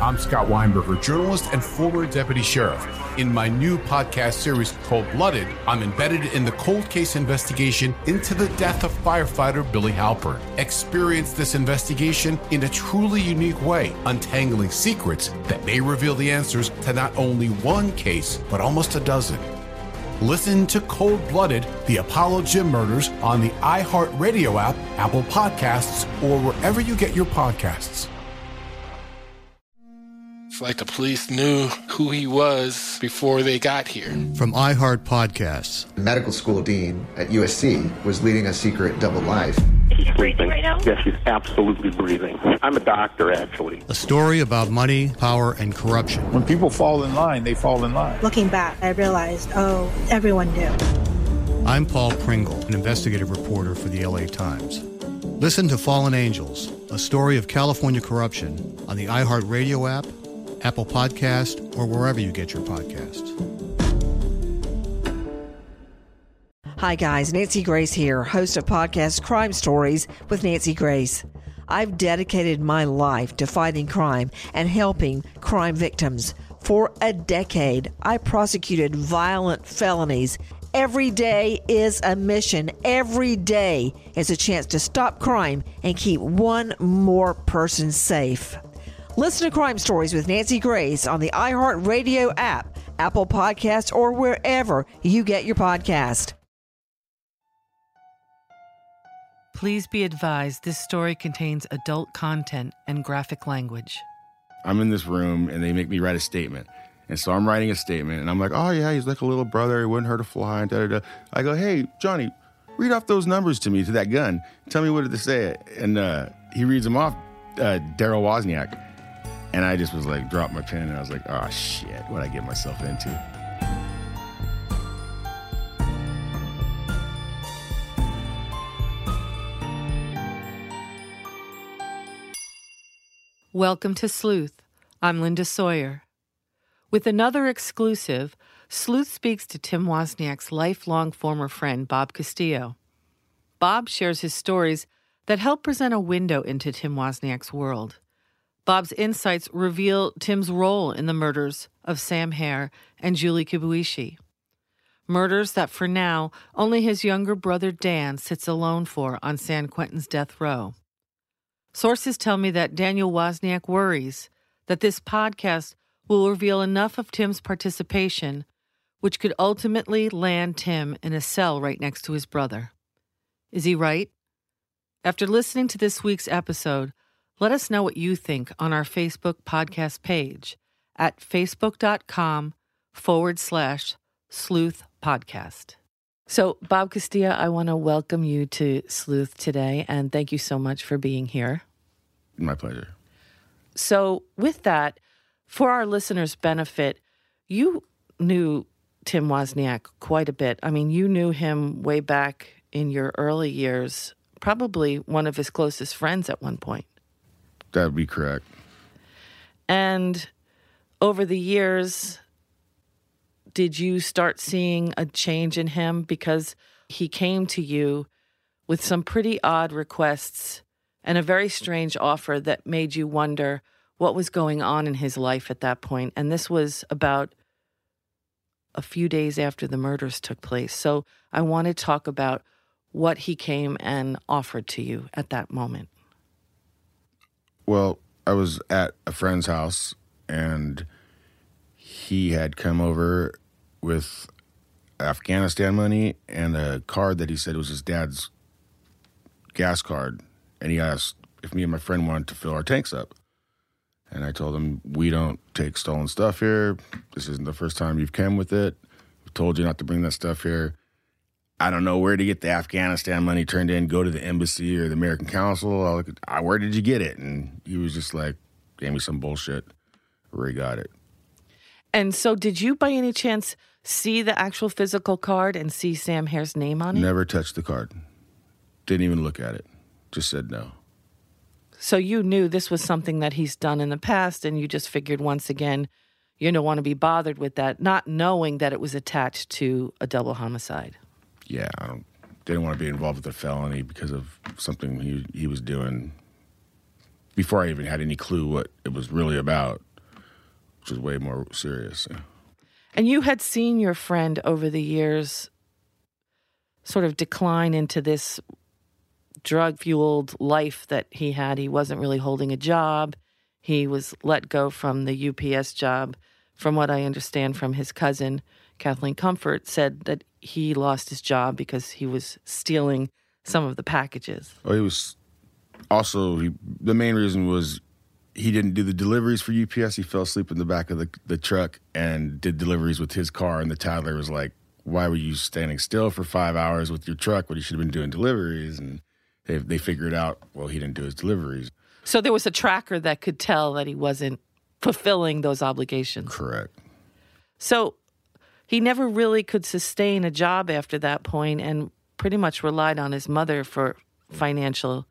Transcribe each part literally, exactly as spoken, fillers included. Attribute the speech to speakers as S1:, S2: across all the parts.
S1: I'm Scott Weinberger, journalist and former deputy sheriff. In my new podcast series, Cold Blooded, I'm embedded in the cold case investigation into the death of firefighter Billy Halpern. Experience this investigation in a truly unique way, untangling secrets that may reveal the answers to not only one case, but almost a dozen. Listen to Cold Blooded, the Apollo Gym Murders on the iHeartRadio app, Apple Podcasts, or wherever you get your podcasts.
S2: It's like the police knew who he was before they got here.
S3: From iHeart Podcasts.
S4: The medical school dean at U S C was leading a secret double life.
S5: She's breathing right now? Yes, she's absolutely breathing. I'm a doctor, actually.
S3: A story about money, power, and corruption.
S6: When people fall in line, they fall in line.
S7: Looking back, I realized, oh, everyone knew.
S3: I'm Paul Pringle, an investigative reporter for the L A Times. Listen to Fallen Angels, a story of California corruption on the iHeartRadio app, Apple Podcast, or wherever you get your podcasts.
S8: Hi guys, Nancy Grace here, host of podcast Crime Stories with Nancy Grace. I've dedicated my life to fighting crime and helping crime victims. For a decade, I prosecuted violent felonies. Every day is a mission. Every day is a chance to stop crime and keep one more person safe. Listen to Crime Stories with Nancy Grace on the iHeartRadio app, Apple Podcasts, or wherever you get your podcast.
S9: Please be advised this story contains adult content and graphic language.
S10: I'm in this room and they make me write a statement. And so I'm writing a statement and I'm like, oh yeah, he's like a little brother. He wouldn't hurt a fly. And da, da, da. I go, hey, Johnny, read off those numbers to me, to that gun. Tell me what did they say. And uh, he reads them off, uh, Daryl Wozniak. And I just was like, dropped my pen and I was like, oh shit, what'd I get myself into?
S9: Welcome to Sleuth. I'm Linda Sawyer. With another exclusive, Sleuth speaks to Tim Wozniak's lifelong former friend, Bob Castillo. Bob shares his stories that help present a window into Tim Wozniak's world. Bob's insights reveal Tim's role in the murders of Sam Hare and Julie Kibuishi. Murders that, for now, only his younger brother Dan sits alone for on San Quentin's death row. Sources tell me that Daniel Wozniak worries that this podcast will reveal enough of Tim's participation, which could ultimately land Tim in a cell right next to his brother. Is he right? After listening to this week's episode, let us know what you think on our Facebook podcast page at facebook.com forward slash sleuth podcast. So, Bob Castillo, I want to welcome you to Sleuth today, and thank you so much for being here.
S10: My pleasure.
S9: So, with that, for our listeners' benefit, you knew Tim Wozniak quite a bit. I mean, you knew him way back in your early years, probably one of his closest friends at one point.
S10: That would be correct.
S9: And over the years, did you start seeing a change in him? Because he came to you with some pretty odd requests and a very strange offer that made you wonder what was going on in his life at that point. And this was about a few days after the murders took place. So I want to talk about what he came and offered to you at that moment.
S10: Well, I was at a friend's house, and he had come over with Afghanistan money and a card that he said was his dad's gas card. And he asked if me and my friend wanted to fill our tanks up. And I told him, we don't take stolen stuff here. This isn't the first time you've come with it. We told you not to bring that stuff here. I don't know where to get the Afghanistan money turned in, go to the embassy or the American Consul. I look at, where did you get it? And he was just like, gave me some bullshit where he got it.
S9: And so did you by any chance see the actual physical card and see Sam Hare's name on it?
S10: Never touched the card. Didn't even look at it. Just said no.
S9: So you knew this was something that he's done in the past, and you just figured once again, you don't want to be bothered with that, not knowing that it was attached to a double homicide.
S10: Yeah, I don't, didn't want to be involved with a felony because of something he he was doing before I even had any clue what it was really about. which was way more serious. Yeah.
S9: And you had seen your friend over the years sort of decline into this drug-fueled life that he had. He wasn't really holding a job. He was let go from the U P S job. From what I understand from his cousin, Kathleen Comfort, said that he lost his job because he was stealing some of the packages.
S10: Oh, he was also, he, the main reason was he didn't do the deliveries for U P S. He fell asleep in the back of the, the truck and did deliveries with his car. And the toddler was like, why were you standing still for five hours with your truck when you should have been doing deliveries? And they, they figured out, well, he didn't do his deliveries.
S9: So there was a tracker that could tell that he wasn't fulfilling those obligations.
S10: Correct.
S9: So he never really could sustain a job after that point and pretty much relied on his mother for financial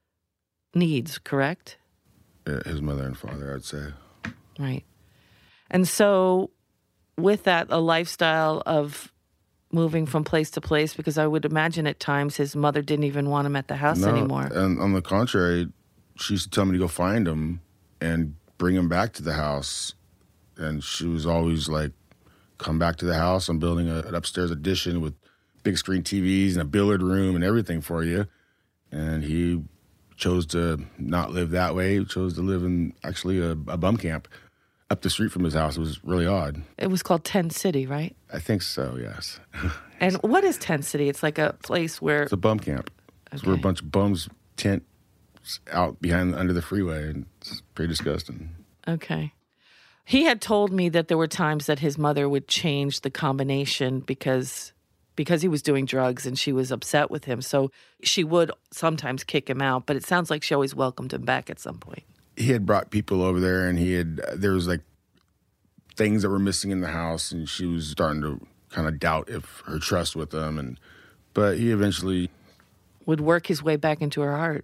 S9: needs, correct?
S10: Yeah, his mother and father, I'd say.
S9: Right. And so with that, a lifestyle of moving from place to place, because I would imagine at times his mother didn't even want him at the house
S10: no,
S9: anymore.
S10: And on the contrary, she used to tell me to go find him and bring him back to the house. And she was always like, come back to the house. I'm building a, an upstairs addition with big screen T Vs and a billiard room and everything for you. And he chose to not live that way. He chose to live in actually a, a bum camp up the street from his house. It was really odd.
S9: It was called Tent City, right?
S10: I think so, yes.
S9: And what is Tent City? It's like a place where...
S10: It's a bum camp. Okay. It's where a bunch of bums tent out behind under the freeway, and it's pretty disgusting.
S9: Okay. He had told me that there were times that his mother would change the combination because because he was doing drugs and she was upset with him. So she would sometimes kick him out, but it sounds like she always welcomed him back at some point.
S10: He had brought people over there, and he had there was like things that were missing in the house, and she was starting to kind of doubt if her trust with them. And but he eventually
S9: would work his way back into her heart.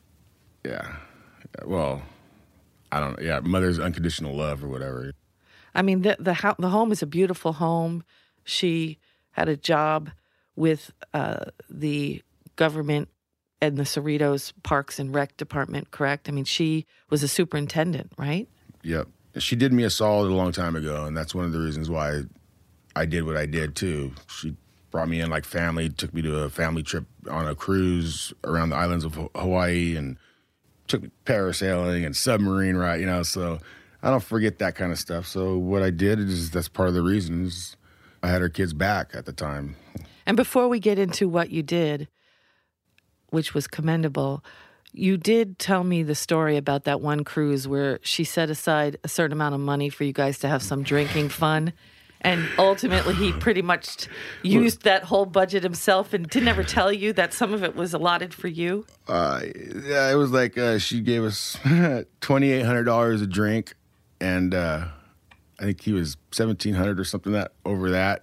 S10: Yeah. Well, I don't know. Yeah, mother's unconditional love or whatever.
S9: I mean, the the, ho- the home is a beautiful home. She had a job with uh, the government and the Cerritos Parks and Rec Department, correct? I mean, she was a superintendent, right?
S10: Yep. She did me a solid a long time ago, and that's one of the reasons why I did what I did, too. She brought me in like family, took me to a family trip on a cruise around the islands of Hawaii, and took me parasailing and submarine ride, you know, so I don't forget that kind of stuff. So what I did is that's part of the reasons I had her kids back at the time.
S9: And before we get into what you did, which was commendable, you did tell me the story about that one cruise where she set aside a certain amount of money for you guys to have some drinking fun. And ultimately, he pretty much used that whole budget himself and didn't ever tell you that some of it was allotted for you?
S10: Uh, yeah, it was like uh, she gave us twenty-eight hundred dollars a drink, and uh, I think he was seventeen hundred dollars or something that over that.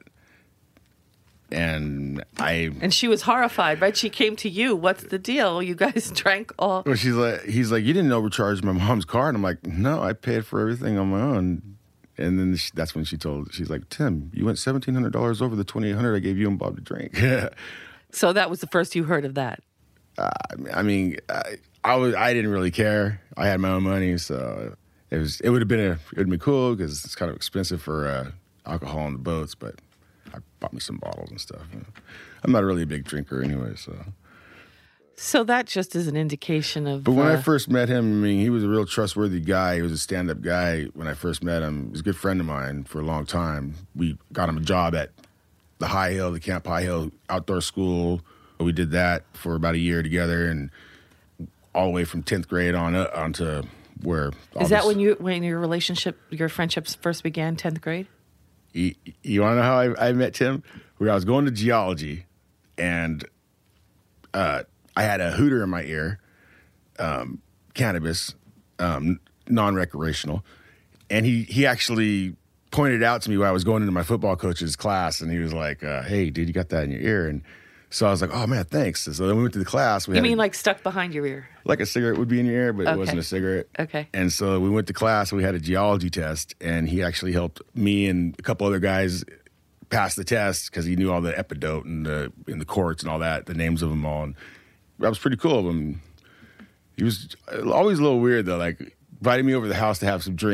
S10: And I...
S9: And she was horrified, right? She came to you. What's the deal? You guys drank all...
S10: Well, she's like, he's like, you didn't overcharge my mom's card. And I'm like, no, I paid for everything on my own. And then she, that's when she told, she's like, Tim, you went seventeen hundred dollars over the twenty-eight hundred dollars I gave you and Bob to drink.
S9: So that was the first you heard of that?
S10: Uh, I mean, I, I, was, I didn't really care. I had my own money, so it was. It would have been a, it would have been cool because it's kind of expensive for uh, alcohol on the boats, but I bought me some bottles and stuff. You know. I'm not really a big drinker anyway, so.
S9: So that just is an indication of...
S10: But when
S9: uh,
S10: I first met him, I mean, he was a real trustworthy guy. He was a stand-up guy when I first met him. He was a good friend of mine for a long time. We got him a job at the High Hill, the Camp High Hill outdoor school. We did that for about a year together, and all the way from tenth grade on up onto where...
S9: Is that when you when your relationship, your friendships first began, tenth grade?
S10: You, you want to know how I, I met Tim? Where I was going to geology, and... uh I had a hooter in my ear, um, cannabis, um, non-recreational. And he, he actually pointed out to me while I was going into my football coach's class, and he was like, uh, hey, dude, you got that in your ear. And so I was like, oh, man, thanks. And so then we went to the class. We
S9: you
S10: had
S9: mean
S10: a,
S9: like stuck behind your ear?
S10: Like a cigarette would be in your ear, but
S9: okay.
S10: It wasn't a cigarette.
S9: Okay.
S10: And so we went to class, and we had a geology test, and he actually helped me and a couple other guys pass the test because he knew all the epidote and the, and the quartz and all that, the names of them all. And that was pretty cool of him. He was always a little weird, though, like inviting me over to the house to have some drinks,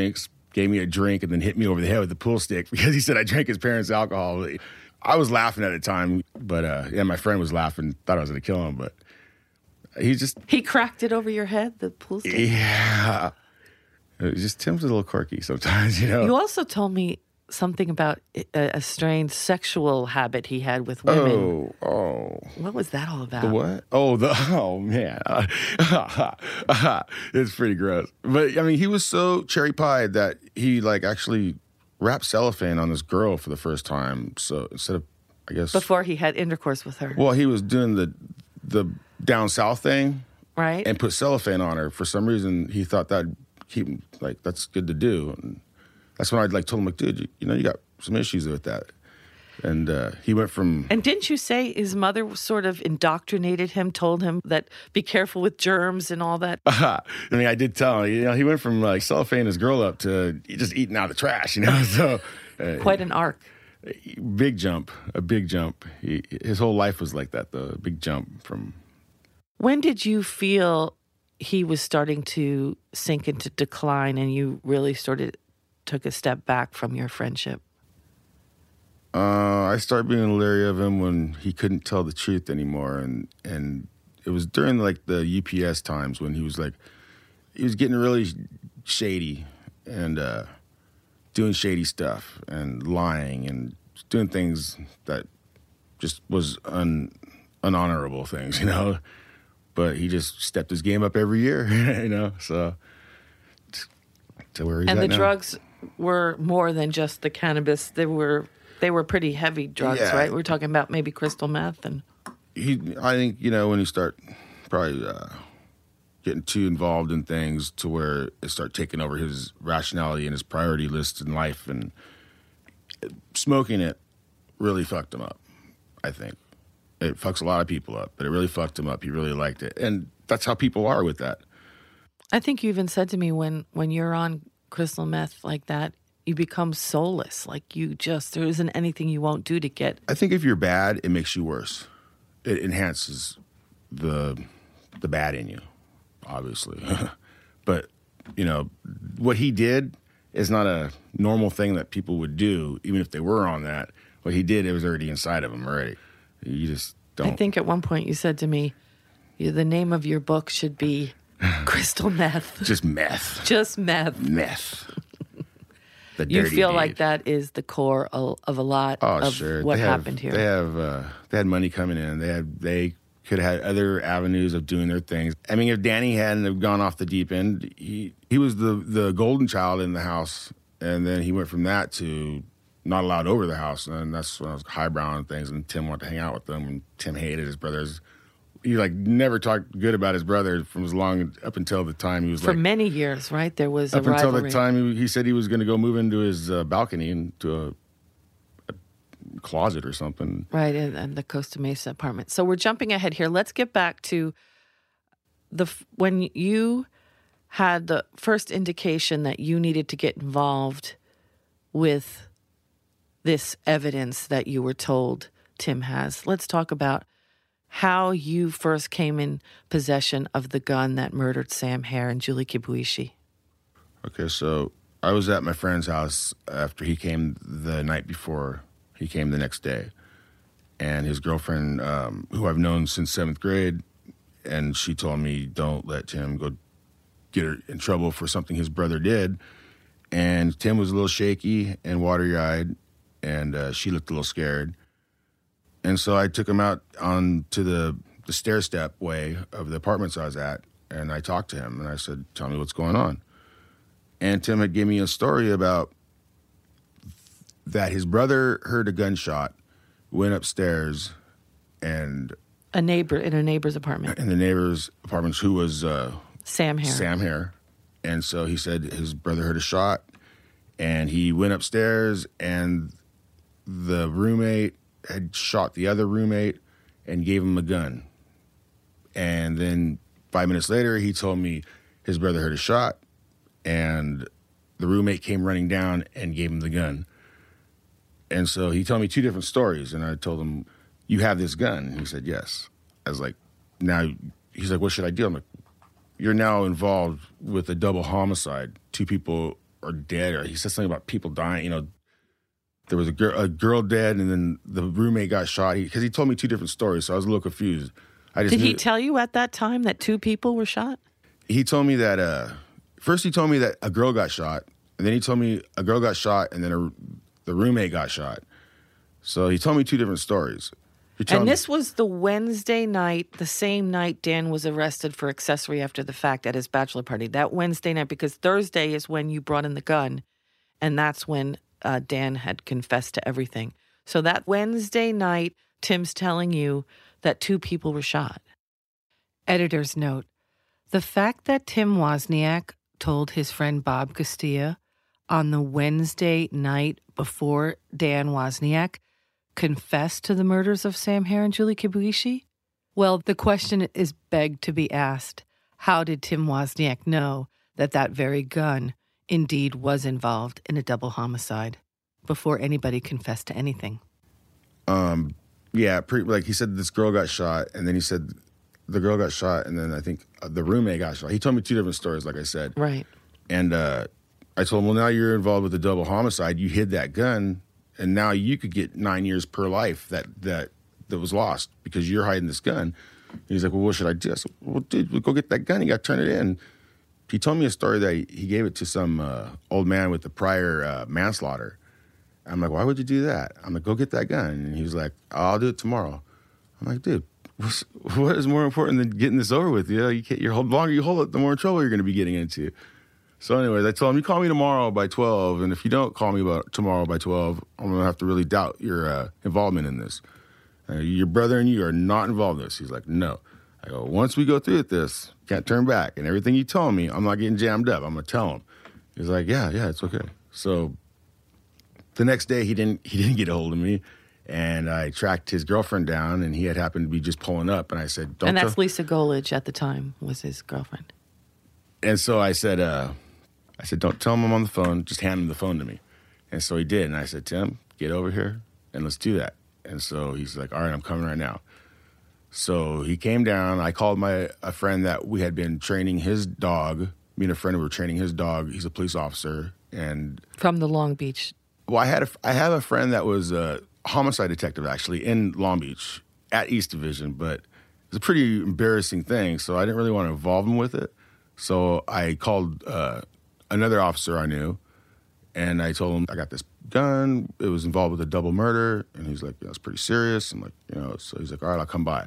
S10: gave me a drink and then hit me over the head with the pool stick because he said I drank his parents' alcohol. I was laughing at the time, but uh, yeah, my friend was laughing, thought I was going to kill him, but he just...
S9: He cracked it over your head, the pool stick?
S10: Yeah. It was just, Tim's a little quirky sometimes, you know?
S9: You also told me something about a, a strange sexual habit he had with women.
S10: Oh, oh.
S9: What was that all about?
S10: The what? Oh, the, oh, man. It's pretty gross. But, I mean, he was so cherry pied that he, like, actually wrapped cellophane on this girl for the first time. So instead of, I guess...
S9: Before he had intercourse with her.
S10: Well, he was doing the the down south thing.
S9: Right.
S10: And put cellophane on her. For some reason, he thought that'd keep him, like, that's good to do. And that's when I like told him, like, dude, you, you know, you got some issues with that. And uh, he went from...
S9: And didn't you say his mother sort of indoctrinated him, told him that be careful with germs and all that?
S10: I mean, I did tell him, you know, he went from like cellophane his girl up to just eating out of the trash, you know? So uh,
S9: Quite an arc.
S10: Big jump, a big jump. He, his whole life was like that, the big jump from...
S9: When did you feel he was starting to sink into decline and you really sort of took a step back from your friendship?
S10: Uh, I started being leery of him when he couldn't tell the truth anymore. And, and it was during like the U P S times when he was like, he was getting really shady and uh, doing shady stuff and lying and doing things that just was un, unhonorable things, you know? But he just stepped his game up every year, you know? So, to where he's
S9: and
S10: at
S9: the
S10: now.
S9: drugs were more than just the cannabis. They were they were pretty heavy drugs,
S10: Yeah.
S9: right? We're talking about maybe crystal meth and...
S10: He, I think, you know, when you start probably uh, getting too involved in things to where it start taking over his rationality and his priority list in life, and smoking it really fucked him up, I think. It fucks a lot of people up, but it really fucked him up. He really liked it. And that's how people are with that.
S9: I think you even said to me when, when you're on crystal meth like that, you become soulless. Like you just, there isn't anything you won't do to get...
S10: I think if you're bad, it makes you worse. It enhances the the bad in you, obviously. But, you know, what he did is not a normal thing that people would do, even if they were on that. What he did, it was already inside of him already. You just don't...
S9: I think at one point you said to me, "You- the name of your book should be Crystal Meth."
S10: Just meth.
S9: Just meth.
S10: Meth. The
S9: You
S10: dirty
S9: feel
S10: deed.
S9: like that is the core of, of a lot
S10: Oh,
S9: of
S10: sure.
S9: what
S10: They have-
S9: happened here.
S10: They have uh, they had money coming in. They had they could have had other avenues of doing their things. I mean, if Danny hadn't have gone off the deep end, he he was the the golden child in the house, and then he went from that to not allowed over the house, and that's when I was highbrow and things. And Tim wanted to hang out with them, and Tim hated his brothers. He like never talked good about his brother from as long up until the time he was
S9: For
S10: like
S9: many years, right? There was
S10: up
S9: a
S10: until
S9: rivalry.
S10: the time he, he said he was going to go move into his uh, balcony into a, a closet or something.
S9: Right, in, in the Costa Mesa apartment. So we're jumping ahead here. Let's get back to the f- when you had the first indication that you needed to get involved with this evidence that you were told Tim has. Let's talk about how you first came in possession of the gun that murdered Sam Hare and Julie Kibuishi.
S10: Okay, so I was at my friend's house after he came the night before. He came the next day. And his girlfriend, um, who I've known since seventh grade, and she told me, don't let Tim go get her in trouble for something his brother did. And Tim was a little shaky and watery-eyed, and uh, she looked a little scared. And so I took him out on to the, the stair step way of the apartments I was at, and I talked to him, and I said, tell me what's going on. And Tim had given me a story about that his brother heard a gunshot, went upstairs, and...
S9: A neighbor, in a neighbor's apartment.
S10: In the neighbor's apartments, who was... Uh,
S9: Sam Hare.
S10: Sam Hare. And so he said his brother heard a shot, and he went upstairs, and the roommate had shot the other roommate and gave him a gun. And then five minutes later, he told me his brother heard a shot, and the roommate came running down and gave him the gun. And so he told me two different stories, and I told him, you have this gun? And he said, yes. I was like, now, he's like, what should I do? I'm like, you're now involved with a double homicide. Two people are dead, or he said something about people dying. You know, there was a girl, a girl dead, and then the roommate got shot. Because he, he told me two different stories, so I was a little confused. I just
S9: Did he
S10: knew,
S9: tell you at that time that two people were shot?
S10: He told me that, uh, first he told me that a girl got shot, and then he told me a girl got shot, and then a, the roommate got shot. So he told me two different stories.
S9: And this was the Wednesday night, the same night Dan was arrested for accessory after the fact at his bachelor party. That Wednesday night, because Thursday is when you brought in the gun, and that's when uh, Dan had confessed to everything. So that Wednesday night, Tim's telling you that two people were shot. Editor's note. The fact that Tim Wozniak told his friend Bob Castillo on the Wednesday night before Dan Wozniak confessed to the murders of Sam Hare and Julie Kibuishi? Well, the question is begged to be asked. How did Tim Wozniak know that that very gun indeed was involved in a double homicide before anybody confessed to anything?
S10: Um, yeah, pretty, like he said this girl got shot, and then he said the girl got shot, and then I think the roommate got shot. He told me two different stories, like I said.
S9: Right.
S10: And uh, I told him, well, now you're involved with a double homicide. You hid that gun, and now you could get nine years per life that that that was lost because you're hiding this gun. And he's like, well, what should I do? I said, well, dude, we'll go get that gun. You got to turn it in. He told me a story that he, he gave it to some uh, old man with the prior uh, manslaughter. I'm like, why would you do that? I'm like, go get that gun. And he was like, I'll do it tomorrow. I'm like, dude, what's, what is more important than getting this over with? You know, you can't, you're, the longer you hold it, the more trouble you're going to be getting into. So anyways, I told him, you call me tomorrow by twelve, and if you don't call me about tomorrow by twelve, I'm going to have to really doubt your uh, involvement in this. Uh, your brother and you are not involved in this. He's like, no. I go, once we go through with this, can't turn back. And everything you told me, I'm not getting jammed up. I'm going to tell him. He's like, yeah, yeah, it's okay. So the next day, he didn't he didn't get a hold of me, and I tracked his girlfriend down, and he had happened to be just pulling up, and I said, don't
S9: And that's
S10: tell-
S9: Lisa Golage at the time was his girlfriend.
S10: And so I said, uh, I said, don't tell him I'm on the phone. Just hand him the phone to me. And so he did. And I said, Tim, get over here and let's do that. And so he's like, all right, I'm coming right now. So he came down. I called my a friend that we had been training his dog. Me and a friend who were training his dog. He's a police officer. And
S9: from the Long Beach.
S10: Well, I had a, I have a friend that was a homicide detective, actually, in Long Beach at East Division. But it's a pretty embarrassing thing. So I didn't really want to involve him with it. So I called uh, another officer I knew, and I told him I got this gun. It was involved with a double murder, and he's like, yeah, "That's pretty serious." I'm like, you know, so he's like, "All right, I'll come by."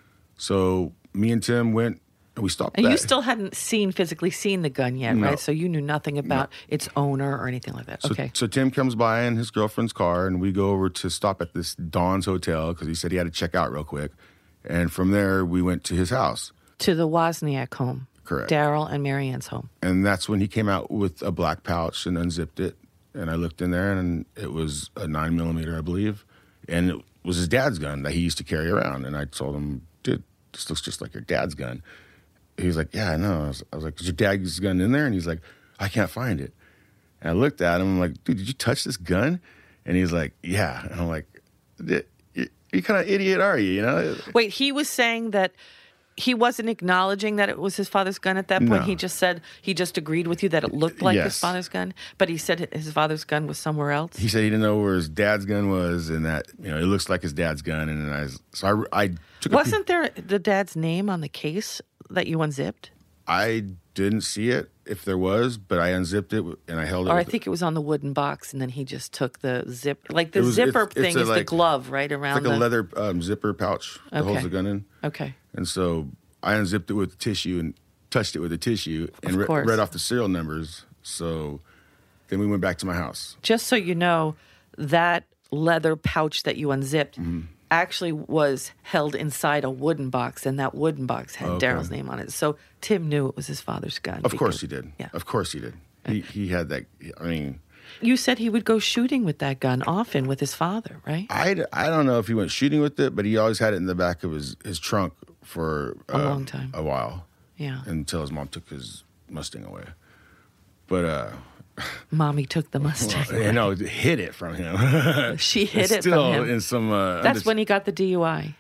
S10: So me and Tim went, and we stopped.
S9: And
S10: that.
S9: you still hadn't seen physically seen the gun yet,
S10: No.
S9: right? So you knew nothing about no. its owner or anything like that.
S10: So,
S9: okay.
S10: So Tim comes by in his girlfriend's car, and we go over to stop at this Dawn's Hotel because he said he had to check out real quick, and from there we went to his house.
S9: To the Wozniak home.
S10: Correct.
S9: Daryl and Marianne's home.
S10: And that's when he came out with a black pouch and unzipped it. And I looked in there, and it was a nine millimeter, I believe. And it was his dad's gun that he used to carry around. And I told him, dude, this looks just like your dad's gun. He was like, yeah, I know. I was, I was like, is your dad's gun in there? And he's like, I can't find it. And I looked at him, I'm like, dude, did you touch this gun? And he's like, yeah. And I'm like, you, you kind of idiot are you, you know?
S9: Wait, he was saying that he wasn't acknowledging that it was his father's gun at that point.
S10: No.
S9: He just said, he just agreed with you that it looked like
S10: Yes.
S9: his father's gun, but he said his father's gun was somewhere else.
S10: He said he didn't know where his dad's gun was, and that, you know, it looks like his dad's gun. And then I, so I, I took.
S9: Wasn't there the dad's name on the case that you unzipped?
S10: I didn't see it if there was, but I unzipped it and I held it.
S9: Or I
S10: with
S9: think it was on the wooden box, and then he just took the zip, like the
S10: It was-
S9: zipper
S10: it's- it's
S9: thing
S10: a,
S9: is the
S10: like-
S9: glove, right around
S10: It's like
S9: the
S10: a leather um, zipper pouch that
S9: Okay.
S10: holds the gun in.
S9: Okay.
S10: And so I unzipped it with the tissue and touched it with the tissue and
S9: Of
S10: re-
S9: course.
S10: read off the serial numbers. So then we went back to my house.
S9: Just so you know, that leather pouch that you unzipped
S10: Mm-hmm.
S9: actually was held inside a wooden box, and that wooden box had
S10: Okay.
S9: Daryl's name on it. So Tim knew it was his father's gun.
S10: Of course
S9: because-
S10: he did.
S9: Yeah.
S10: Of course he did. He he had that. I mean,
S9: You said he would go shooting with that gun often with his father, right?
S10: I, I don't know if he went shooting with it, but he always had it in the back of his, his trunk for
S9: A
S10: uh,
S9: long time.
S10: a while.
S9: Yeah.
S10: Until his mom took his Mustang away. But uh
S9: Mommy took the Mustang.
S10: Well, you know, hid it from him.
S9: She hid
S10: It's
S9: it
S10: still
S9: from him.
S10: in some. Uh,
S9: That's
S10: under-
S9: when he got the D U I.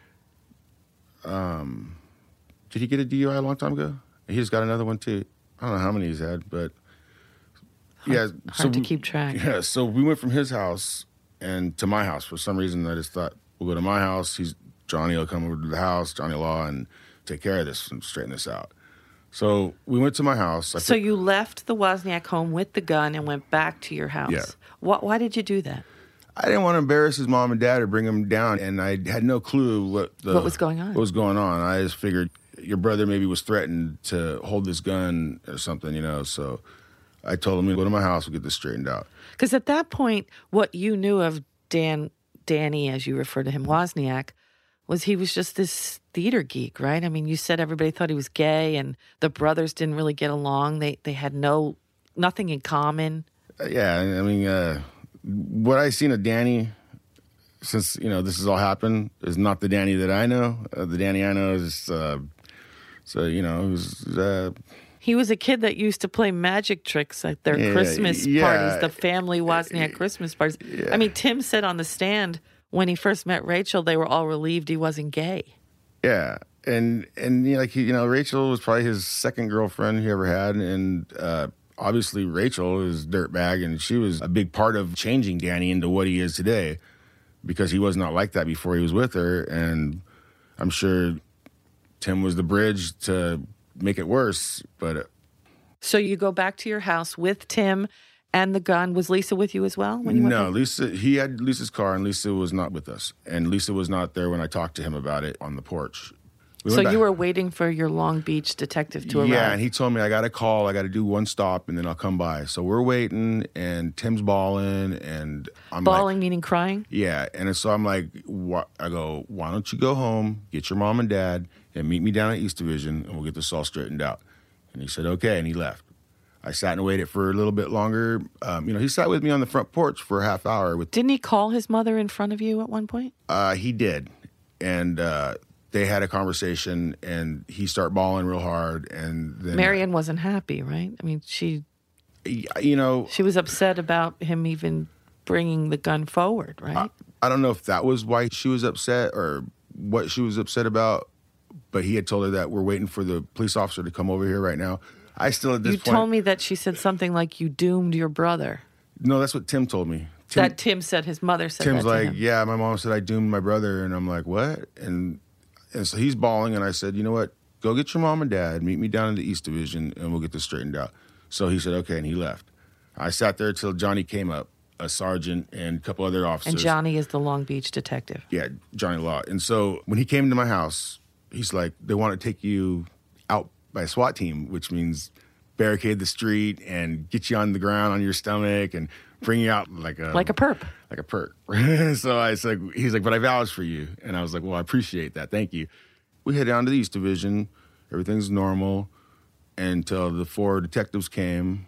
S10: Um, did he get a D U I a long time ago? He just got another one too. I don't know how many he's had, but yeah,
S9: hard
S10: so
S9: to
S10: we,
S9: keep track.
S10: Yeah, so we went from his house and to my house. For some reason, I just thought, we'll go to my house. He's Johnny will come over to the house, Johnny Law, and take care of this and straighten this out. So we went to my house. I
S9: so
S10: picked,
S9: you left the Wozniak home with the gun and went back to your house.
S10: Yeah.
S9: Why, why did you do that?
S10: I didn't want to embarrass his mom and dad or bring him down, and I had no clue what the,
S9: What was going on?
S10: What was going on. I just figured your brother maybe was threatened to hold this gun or something, you know. So I told him, go to my house, we'll get this straightened out.
S9: Because at that point, what you knew of Dan, Danny, as you refer to him, Wozniak, was he was just this theater geek, right? I mean, you said everybody thought he was gay, and the brothers didn't really get along. They they had no nothing in common.
S10: Uh, yeah, I mean, uh, what I seen of Danny, since you know this has all happened, is not the Danny that I know. Uh, the Danny I know is, uh, so you know, it was. Uh,
S9: He was a kid that used to play magic tricks at their
S10: Yeah,
S9: Christmas
S10: yeah.
S9: parties, the family Wozniak Christmas parties.
S10: Yeah.
S9: I mean, Tim said on the stand when he first met Rachel, they were all relieved he wasn't gay.
S10: Yeah, and and you know, like he, you know, Rachel was probably his second girlfriend he ever had, and uh, obviously Rachel is dirtbag, and she was a big part of changing Danny into what he is today, because he was not like that before he was with her, and I'm sure Tim was the bridge to make it worse. But uh,
S9: So you go back to your house with Tim and the gun. Was Lisa with you as well? When you went
S10: no,
S9: back?
S10: Lisa, he had Lisa's car, and Lisa was not with us, and Lisa was not there when I talked to him about it on the porch. We
S9: So
S10: went
S9: you
S10: back-
S9: were waiting for your Long Beach detective to arrive.
S10: Yeah, and he told me I got to call, I got to do one stop, and then I'll come by. So we're waiting, and Tim's bawling, and I'm
S9: Bawling
S10: like,
S9: meaning crying?
S10: yeah, and so I'm like, wh- I go, why don't you go home, get your mom and dad, and meet me down at East Division, and we'll get this all straightened out. And he said, okay, and he left. I sat and waited for a little bit longer. Um, you know, he sat with me on the front porch for a half hour. With
S9: Didn't he call his mother in front of you at one point?
S10: uh, he did, and uh, they had a conversation, and he started bawling real hard, and then
S9: Marion wasn't happy, right? I mean, she
S10: you know,
S9: she was upset about him even bringing the gun forward, right?
S10: I, I don't know if that was why she was upset or what she was upset about, but he had told her that we're waiting for the police officer to come over here right now. I still at this
S9: you
S10: point.
S9: told me that she said something like you doomed your brother.
S10: No, that's what Tim told me. Tim,
S9: that Tim said his mother said
S10: Tim's
S9: that to
S10: like,
S9: him.
S10: yeah, my mom said I doomed my brother, and I'm like, what? And and so he's bawling, and I said, you know what? Go get your mom and dad, meet me down in the East Division, and we'll get this straightened out. So he said, okay, and he left. I sat there till Johnny came up, a sergeant and a couple other officers.
S9: And Johnny is the Long Beach detective.
S10: Yeah, Johnny Law. And so when he came to my house, he's like, they want to take you out by a SWAT team, which means barricade the street and get you on the ground on your stomach and bring you out like a
S9: Like a perp.
S10: like a perk. So I said, he's like, but I vouch for you. And I was like, well, I appreciate that. Thank you. We head down to the East Division. Everything's normal until the four detectives came.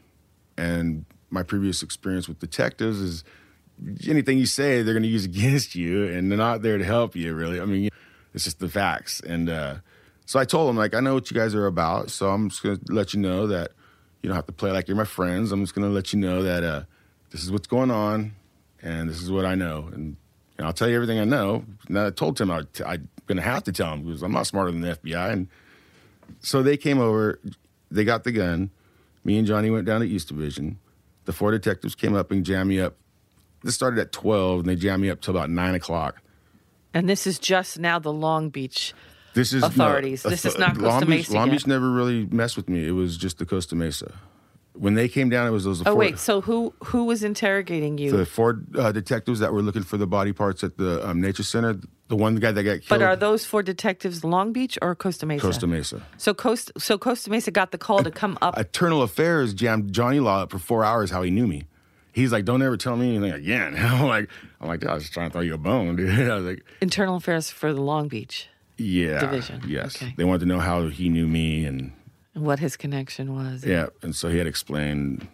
S10: And my previous experience with detectives is anything you say, they're going to use against you, and they're not there to help you, really. I mean, it's just the facts. And uh, so I told them, like, I know what you guys are about, so I'm just going to let you know that you don't have to play like you're my friends. I'm just going to let you know that uh, this is what's going on, and this is what I know. And, and I'll tell you everything I know. And I told Tim I'd, I'm going to have to tell him because I'm not smarter than the F B I. And so they came over. They got the gun. Me and Johnny went down to East Division. The four detectives came up and jammed me up. This started at twelve, and they jammed me up till about nine o'clock.
S9: And this is just now the Long Beach
S10: This is
S9: authorities.
S10: No,
S9: this is not Costa
S10: Long Beach,
S9: Mesa
S10: Long
S9: yet.
S10: Beach never really messed with me. It was just the Costa Mesa. When they came down, it was those.
S9: Oh,
S10: four,
S9: wait. So who who was interrogating you?
S10: The four uh, detectives that were looking for the body parts at the um, nature center. The one guy that got killed.
S9: But are those four detectives Long Beach or Costa Mesa?
S10: Costa Mesa.
S9: So Costa, so Costa Mesa got the call to come up.
S10: Eternal Affairs jammed Johnny Law up for four hours. How he knew me. He's like, don't ever tell me anything again. I'm like, I'm like, I was just trying to throw you a bone, dude. I was like,
S9: Internal Affairs for the Long Beach
S10: yeah,
S9: division.
S10: Yes,
S9: Okay.
S10: they wanted to know how he knew me and
S9: And what his connection was.
S10: yeah, and so he had explained.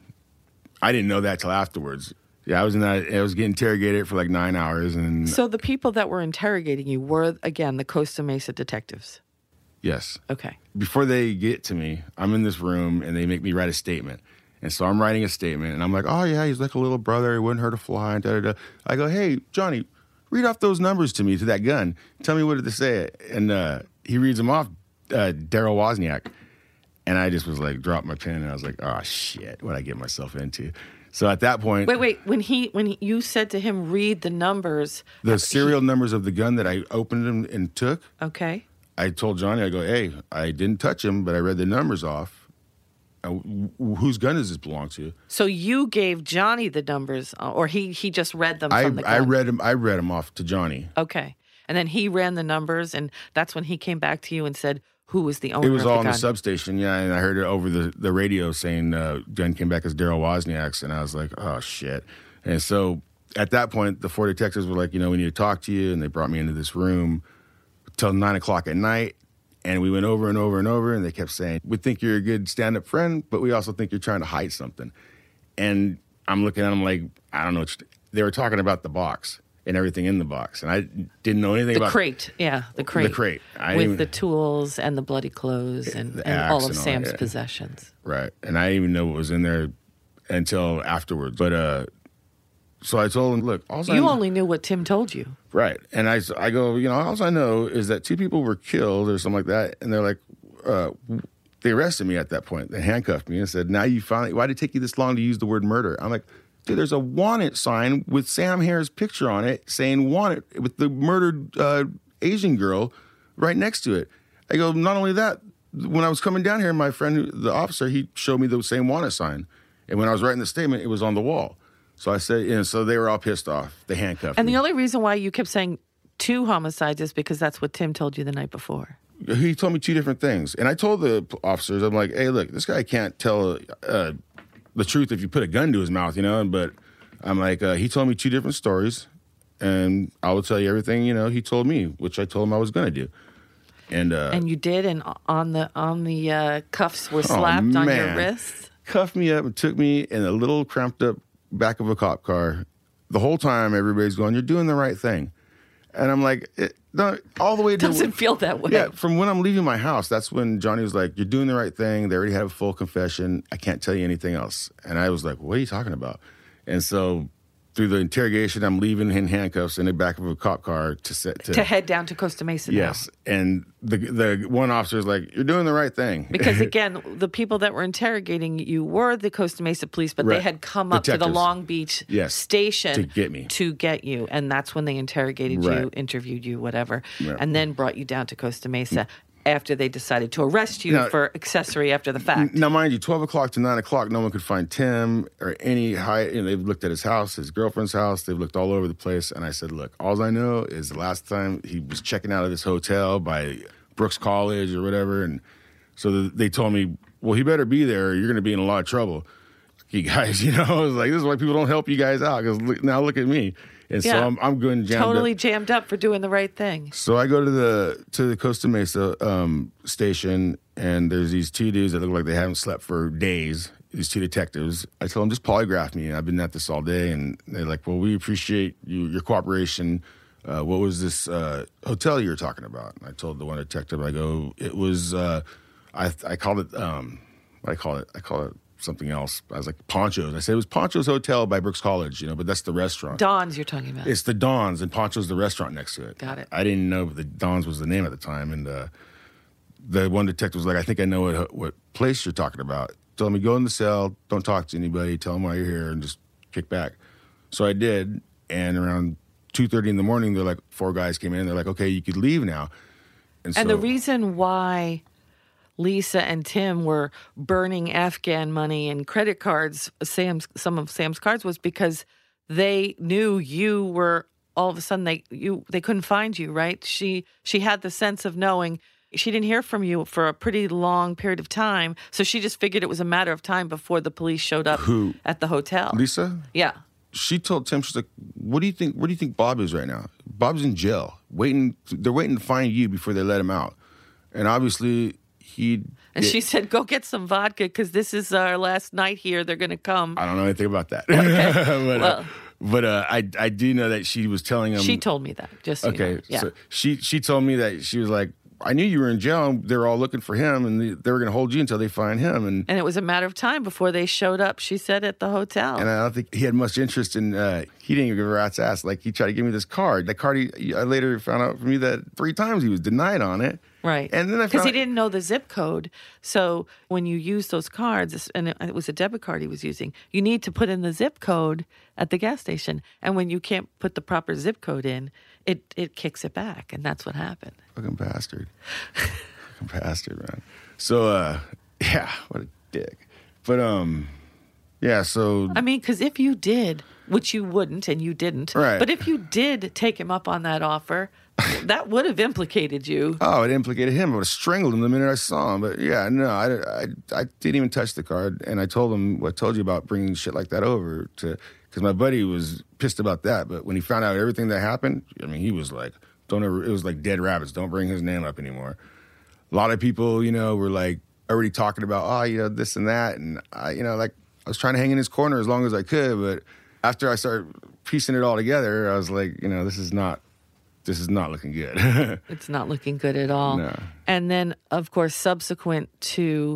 S10: I didn't know that till afterwards. Yeah, I was in that. I was getting interrogated for like nine hours, and
S9: So the people that were interrogating you were, again, the Costa Mesa detectives.
S10: yes.
S9: Okay.
S10: Before they get to me, I'm in this room, and they make me write a statement. And so I'm writing a statement, and I'm like, oh, yeah, he's like a little brother. He wouldn't hurt a fly. And da, da, da. I go, hey, Johnny, read off those numbers to me, to that gun. Tell me what did they say. And uh, he reads them off, uh, Daryl Wozniak. And I just was like, dropped my pen, and I was like, oh, shit, what'd I get myself into? So at that point...
S9: Wait, wait. When he when he, you said to him, read the numbers...
S10: The serial he, numbers of the gun that I opened and, and took...
S9: Okay.
S10: I told Johnny, I go, hey, I didn't touch him, but I read the numbers off. Uh, whose gun does this belong to?
S9: So you gave Johnny the numbers, or he he just read them
S10: I,
S9: from the gun?
S10: I read them. I read them off to Johnny.
S9: Okay. And then he ran the numbers, and that's when he came back to you and said... Who was the owner
S10: of the gun? It was all
S9: in
S10: the substation, yeah, and I heard it over the, the radio saying uh, gun came back as Daryl Wozniak's, and I was like, oh, shit. And so at that point, the four detectives were like, you know, we need to talk to you, and they brought me into this room till nine o'clock at night, and we went over and over and over, and they kept saying, we think you're a good stand-up friend, but we also think you're trying to hide something. And I'm looking at them like, I don't know. They were talking about the box and everything in the box. And I didn't know anything
S9: the
S10: about...
S9: The crate, yeah, the crate.
S10: The crate. I
S9: with
S10: even,
S9: the tools and the bloody clothes and, and all of Sam's all, yeah. possessions.
S10: Right. And I didn't even know what was in there until afterwards. But, uh, so I told him, look... All
S9: you
S10: I,
S9: only knew what Tim told you.
S10: Right. And I, I go, you know, all I know is that two people were killed or something like that. And they're like, uh, they arrested me at that point. They handcuffed me and said, now you finally... Why did it take you this long to use the word murder? I'm like... Dude, there's a wanted sign with Sam Hare's picture on it saying wanted with the murdered uh, Asian girl right next to it. I go, not only that, when I was coming down here, my friend, the officer, he showed me the same wanted sign. And when I was writing the statement, it was on the wall. So I said, you know, so they were all pissed off. They handcuffed
S9: and
S10: me.
S9: And the only reason why you kept saying two homicides is because that's what Tim told you the night before.
S10: He told me two different things. And I told the officers, I'm like, hey, look, this guy can't tell... Uh, the truth if you put a gun to his mouth, you know, but I'm like, uh, he told me two different stories, and I will tell you everything, you know, he told me, which I told him I was going to do. And uh,
S9: and you did, and on the on the uh, cuffs were slapped
S10: oh,
S9: on
S10: man.
S9: your wrists?
S10: Cuffed me up and took me in a little cramped up back of a cop car. The whole time, everybody's going, you're doing the right thing. And I'm like, it, no, all the way to...
S9: Doesn't feel that way.
S10: Yeah, from when I'm leaving my house, that's when Johnny was like, you're doing the right thing. They already have a full confession. I can't tell you anything else. And I was like, what are you talking about? And so through the interrogation, I'm leaving in handcuffs in the back of a cop car to set to...
S9: To head down to Costa Mesa
S10: Yes.
S9: now.
S10: And the the one officer is like, you're doing the right thing.
S9: Because again, the people that were interrogating you were the Costa Mesa police, but right. they had come Detectives. up to the Long Beach
S10: yes.
S9: station
S10: to get me.
S9: To get you. And that's when they interrogated right. you, interviewed you, whatever, right. and then brought you down to Costa Mesa after they decided to arrest you now, for accessory after the fact.
S10: Now, mind you, twelve o'clock to nine o'clock, no one could find Tim or any high... You know, they've looked at his house, his girlfriend's house. They've looked all over the place. And I said, look, all I know is the last time he was checking out of this hotel by Brooks College or whatever. And so they told me, well, he better be there or you're going to be in a lot of trouble. You guys, you know, I was like, this is why people don't help you guys out because look, now look at me. And
S9: yeah.
S10: so I'm, I'm going jammed
S9: totally
S10: up.
S9: jammed up for doing the right thing.
S10: So I go to the to the Costa Mesa um, station, and there's these two dudes that look like they haven't slept for days. These two detectives. I tell them, just polygraph me. I've been at this all day, and they're like, well, we appreciate you, your cooperation. Uh, what was this uh, hotel you were talking about? And I told the one detective, I go, it was, uh, I I called it, um, what I call it, I call it something else. I was like, Poncho's. I said, it was Poncho's Hotel by Brooks College, you know, but that's the restaurant.
S9: Don's you're talking about.
S10: It's the Don's, and Poncho's the restaurant next to it.
S9: Got it.
S10: I didn't know the Don's was the name at the time, and uh, the one detective was like, I think I know what, what place you're talking about. Told me, go in the cell, don't talk to anybody, tell them why you're here, and just kick back. So I did, and around two thirty in the morning, they're like, four guys came in, they're like, okay, you could leave now. And,
S9: and
S10: so,
S9: the reason why Lisa and Tim were burning Afghan money and credit cards, Sam's some of Sam's cards, was because they knew you were all of a sudden they you they couldn't find you, right? She she had the sense of knowing she didn't hear from you for a pretty long period of time, so she just figured it was a matter of time before the police showed up
S10: Who?
S9: at the hotel.
S10: Lisa?
S9: Yeah.
S10: She told Tim, she's like, what do you think where do you think Bob is right now? Bob's in jail. Waiting they're waiting to find you before they let him out. And obviously he
S9: And
S10: it,
S9: she said, go get some vodka because this is our last night here. They're going to come.
S10: I don't know anything about that.
S9: Okay.
S10: but
S9: well,
S10: uh, but uh, I I do know that she was telling him.
S9: She told me that. Just so
S10: okay.
S9: You know. Yeah.
S10: So she she told me that she was like, I knew you were in jail. And they were all looking for him, and they, they were going to hold you until they find him. And
S9: and it was a matter of time before they showed up. She said at the hotel.
S10: And I don't think he had much interest in. Uh, he didn't even give a rat's ass. Like he tried to give me this card. The card. He, I later found out from you that three times he was denied on it.
S9: Right.
S10: And then I
S9: Because
S10: found
S9: he didn't know the zip code. So when you use those cards, and it was a debit card he was using, you need to put in the zip code at the gas station. And when you can't put the proper zip code in, it, it kicks it back. And that's what happened.
S10: Fucking bastard. Fucking bastard, man. So, uh, yeah, what a dick. But, um, yeah, so.
S9: I mean, because if you did, which you wouldn't, and you didn't,
S10: right.
S9: But if you did take him up on that offer, that would have implicated you.
S10: Oh, it implicated him. I would have strangled him the minute I saw him. But yeah, no, I, I, I didn't even touch the card. And I told him what I told you about bringing shit like that over to, because my buddy was pissed about that. But when he found out everything that happened, I mean, he was like, don't ever, it was like dead rabbits. Don't bring his name up anymore. A lot of people, you know, were like already talking about, oh, you know, this and that. And I, you know, like I was trying to hang in his corner as long as I could. But after I started piecing it all together, I was like, you know, this is not, This is not looking good.
S9: It's not looking good at all.
S10: No.
S9: And then, of course, subsequent to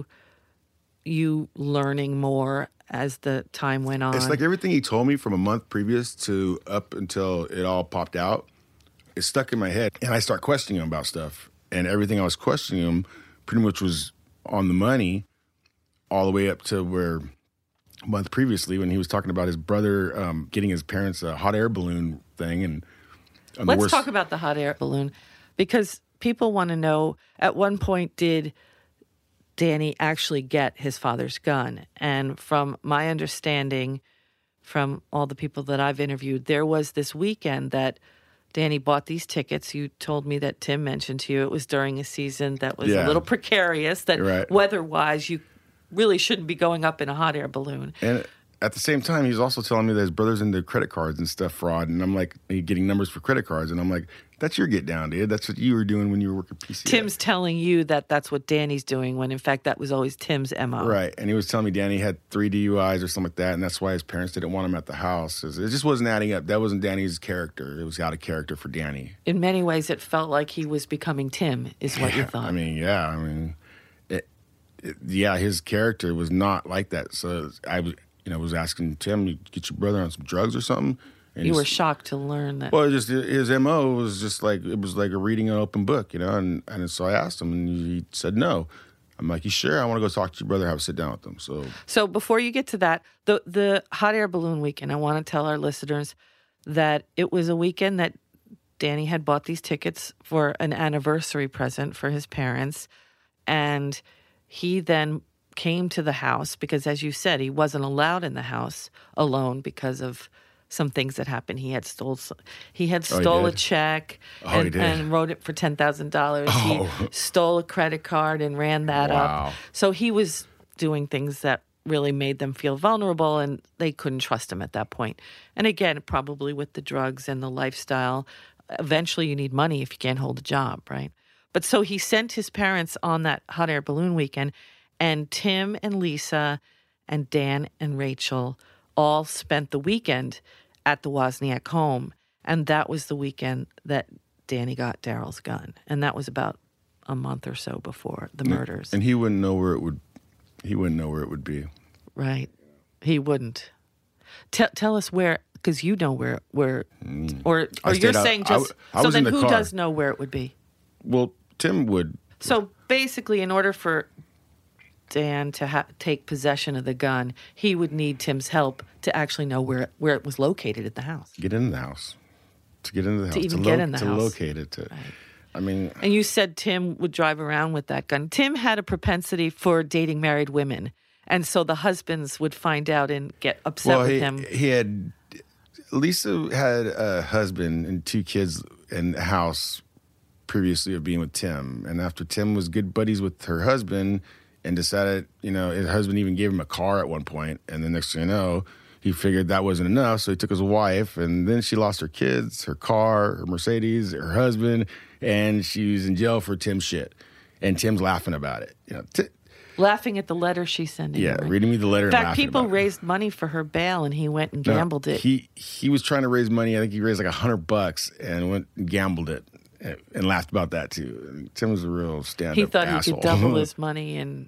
S9: you learning more as the time went on.
S10: It's like everything he told me from a month previous to up until it all popped out, it stuck in my head. And I start questioning him about stuff. And everything I was questioning him pretty much was on the money all the way up to where a month previously when he was talking about his brother um, getting his parents a hot air balloon thing and
S9: Let's worst... talk about the hot air balloon because people want to know, at one point, did Danny actually get his father's gun? And from my understanding, from all the people that I've interviewed, there was this weekend that Danny bought these tickets. You told me that Tim mentioned to you it was during a season that was
S10: yeah.
S9: a little precarious, that
S10: right.
S9: weather-wise you really shouldn't be going up in a hot air balloon.
S10: And at the same time, he was also telling me that his brother's into credit cards and stuff, fraud. And I'm like, he getting numbers for credit cards. And I'm like, that's your get down, dude. That's what you were doing when you were working P C A.
S9: Tim's telling you that that's what Danny's doing when, in fact, that was always Tim's M O.
S10: Right. And he was telling me Danny had three D U Is or something like that. And that's why his parents didn't want him at the house. It just wasn't adding up. That wasn't Danny's character. It was out of character for Danny.
S9: In many ways, it felt like he was becoming Tim, is what
S10: yeah,
S9: you thought.
S10: I mean, yeah. I mean, it, it, yeah, his character was not like that. So I was... You know, was asking Tim, you get your brother on some drugs or something. And
S9: you were shocked to learn that.
S10: Well, just his M O was just like, it was like a reading an open book, you know? And, and so I asked him, and he said no. I'm like, you sure? I want to go talk to your brother, have a sit down with him. So
S9: so before you get to that, the, the hot air balloon weekend, I want to tell our listeners that it was a weekend that Danny had bought these tickets for an anniversary present for his parents. And he then came to the house because, as you said, he wasn't allowed in the house alone because of some things that happened. He had stole he had stole
S10: oh, he
S9: a check
S10: oh,
S9: and, and wrote it for ten thousand dollars.
S10: Oh.
S9: He stole a credit card and ran that
S10: wow.
S9: up. So he was doing things that really made them feel vulnerable, and they couldn't trust him at that point. And again, probably with the drugs and the lifestyle, eventually you need money if you can't hold a job, right? But so he sent his parents on that hot air balloon weekend. And Tim and Lisa and Dan and Rachel all spent the weekend at the Wozniak home. And that was the weekend that Danny got Daryl's gun. And that was about a month or so before the murders.
S10: And he wouldn't know where it would he wouldn't know where it would be.
S9: Right. He wouldn't. Tell tell us where, because you know where, where
S10: mm.
S9: or, or you're
S10: out,
S9: saying just,
S10: I, I
S9: so
S10: was
S9: then
S10: in the
S9: who
S10: car.
S9: does know where it would be?
S10: Well, Tim would.
S9: So basically, in order for Dan to ha- take possession of the gun, he would need Tim's help to actually know where where it was located at the house.
S10: Get into the house. To get into the house.
S9: To even
S10: to
S9: get
S10: lo-
S9: in the
S10: to
S9: house.
S10: To locate it. To,
S9: right.
S10: I mean...
S9: And you said Tim would drive around with that gun. Tim had a propensity for dating married women. And so the husbands would find out and get upset
S10: well,
S9: with
S10: he,
S9: him.
S10: He had... Lisa had a husband and two kids in the house previously of being with Tim. And after Tim was good buddies with her husband... and decided, you know, his husband even gave him a car at one point, and the next thing you know, he figured that wasn't enough, so he took his wife, and then she lost her kids, her car, her Mercedes, her husband, and she was in jail for Tim's shit. And Tim's laughing about it. You know, t-
S9: laughing at the letter she's sending.
S10: Yeah,
S9: her.
S10: reading me the letter
S9: In
S10: and
S9: fact,
S10: laughing
S9: people
S10: about
S9: raised money for her bail, and he went and gambled
S10: no,
S9: it.
S10: He he was trying to raise money. I think he raised like a hundred bucks and went and gambled it and laughed about that too. Tim was a real stand-up
S9: He thought
S10: asshole.
S9: he could double his money and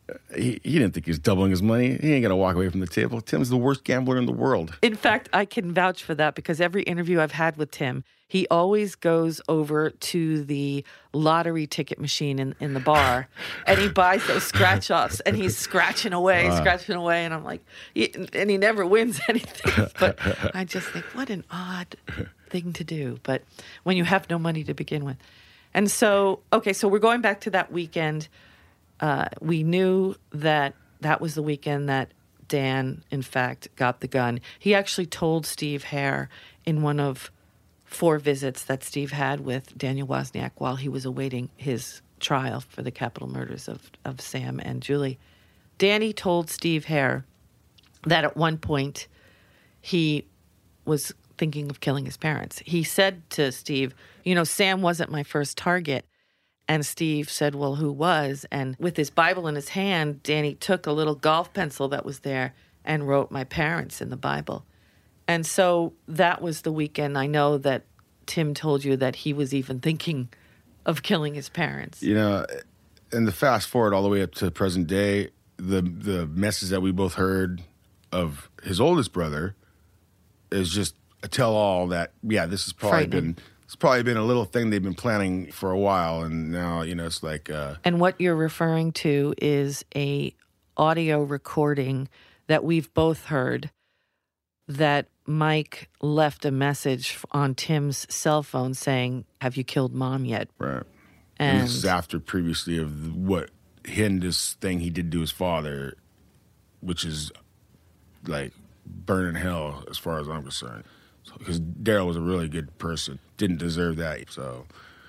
S10: he, he didn't think he was doubling his money. He ain't going to walk away from the table. Tim's the worst gambler in the world.
S9: In fact, I can vouch for that because every interview I've had with Tim, he always goes over to the lottery ticket machine in, in the bar and he buys those scratch offs and he's scratching away, uh, scratching away. And I'm like, he, and he never wins anything. But I just think, what an odd thing to do. But when you have no money to begin with. And so, okay, so we're going back to that weekend. Uh, we knew that that was the weekend that Dan, in fact, got the gun. He actually told Steve Hare in one of four visits that Steve had with Daniel Wozniak while he was awaiting his trial for the capital murders of, of Sam and Julie. Danny told Steve Hare that at one point he was thinking of killing his parents. He said to Steve, you know, Sam wasn't my first target. And Steve said, well, who was? And with his Bible in his hand, Danny took a little golf pencil that was there and wrote my parents in the Bible. And so that was the weekend. I know that Tim told you that he was even thinking of killing his parents.
S10: You know, and the fast forward all the way up to present day, the the message that we both heard of his oldest brother is just a tell-all that, yeah, this has probably been it's probably been a little thing they've been planning for a while, and now, you know, it's like... Uh,
S9: and what you're referring to is a audio recording that we've both heard that Mike left a message on Tim's cell phone saying, have you killed Mom yet?
S10: Right.
S9: And,
S10: and this is after previously of what him, this thing he did to his father, which is like burning hell as far as I'm concerned. Because Daryl was a really good person. Didn't deserve that, so.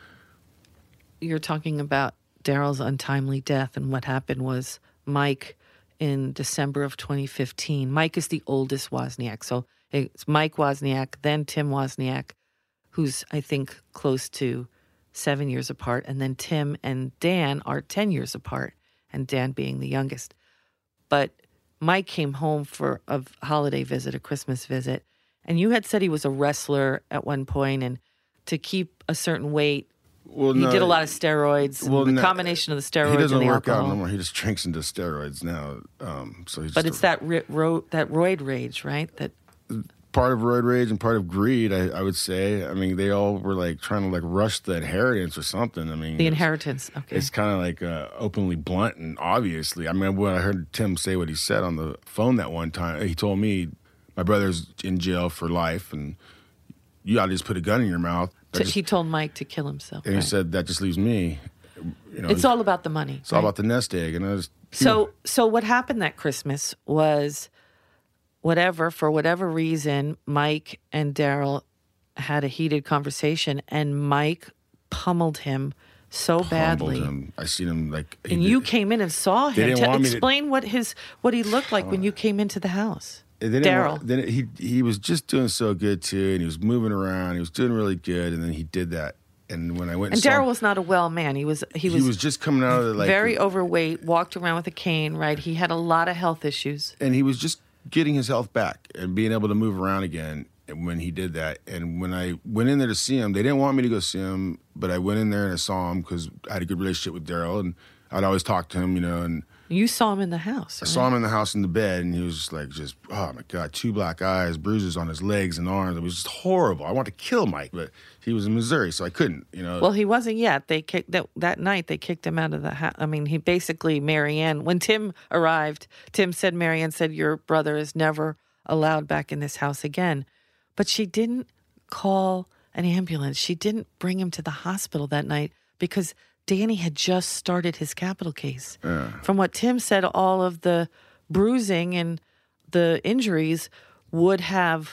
S9: You're talking about Daryl's untimely death, and what happened was Mike in December of twenty fifteen. Mike is the oldest Wozniak. So it's Mike Wozniak, then Tim Wozniak, who's, I think, close to seven years apart. And then Tim and Dan are ten years apart, and Dan being the youngest. But Mike came home for a holiday visit, a Christmas visit. And you had said he was a wrestler at one point, and to keep a certain weight, well, he no, did a lot of steroids.
S10: Well,
S9: the
S10: no,
S9: combination of the steroids
S10: he doesn't
S9: and the
S10: work
S9: alcohol.
S10: out no more. He just drinks into steroids now. Um, so he's
S9: but
S10: just
S9: it's
S10: a,
S9: that ri- ro- that roid rage, right? That
S10: part of roid rage and part of greed, I, I would say. I mean, they all were like trying to like rush the inheritance or something. I mean,
S9: the inheritance. Okay,
S10: it's kind of like uh, openly blunt and obviously. I mean, when I heard Tim say what he said on the phone that one time, he told me, my brother's in jail for life, and you ought to just put a gun in your mouth.
S9: To,
S10: just,
S9: he told Mike to kill himself.
S10: And
S9: right?
S10: he said, that just leaves me. You know,
S9: it's all about the money.
S10: It's right? all about the nest egg. And I was,
S9: so, so what happened that Christmas was whatever, for whatever reason, Mike and Daryl had a heated conversation, and Mike pummeled him so badly.
S10: Him. I seen him like...
S9: And
S10: did,
S9: you came in and saw him.
S10: They didn't
S9: to
S10: want
S9: explain
S10: me to,
S9: what his what he looked like uh, when you came into the house. Daryl.
S10: Then he he was just doing so good too, and he was moving around. He was doing really good, and then he did that. And when I went, and,
S9: and Daryl was not a well man. He was he was
S10: he was just coming out of the, like
S9: very overweight, walked around with a cane. Right, he had a lot of health issues,
S10: and he was just getting his health back and being able to move around again. And when he did that, and when I went in there to see him, they didn't want me to go see him, but I went in there and I saw him because I had a good relationship with Daryl, and I'd always talk to him, you know, and.
S9: You saw him in the house.
S10: I
S9: right?
S10: saw him in the house in the bed, and he was just like, just, oh my God, two black eyes, bruises on his legs and arms. It was just horrible. I wanted to kill Mike, but he was in Missouri, so I couldn't, you know.
S9: Well, he wasn't yet. They kicked that that night. They kicked him out of the house. I mean, he basically, Marianne, when Tim arrived, Tim said, Marianne said, your brother is never allowed back in this house again. But she didn't call an ambulance. She didn't bring him to the hospital that night because Danny had just started his capital case.
S10: Yeah.
S9: From what Tim said, all of the bruising and the injuries would have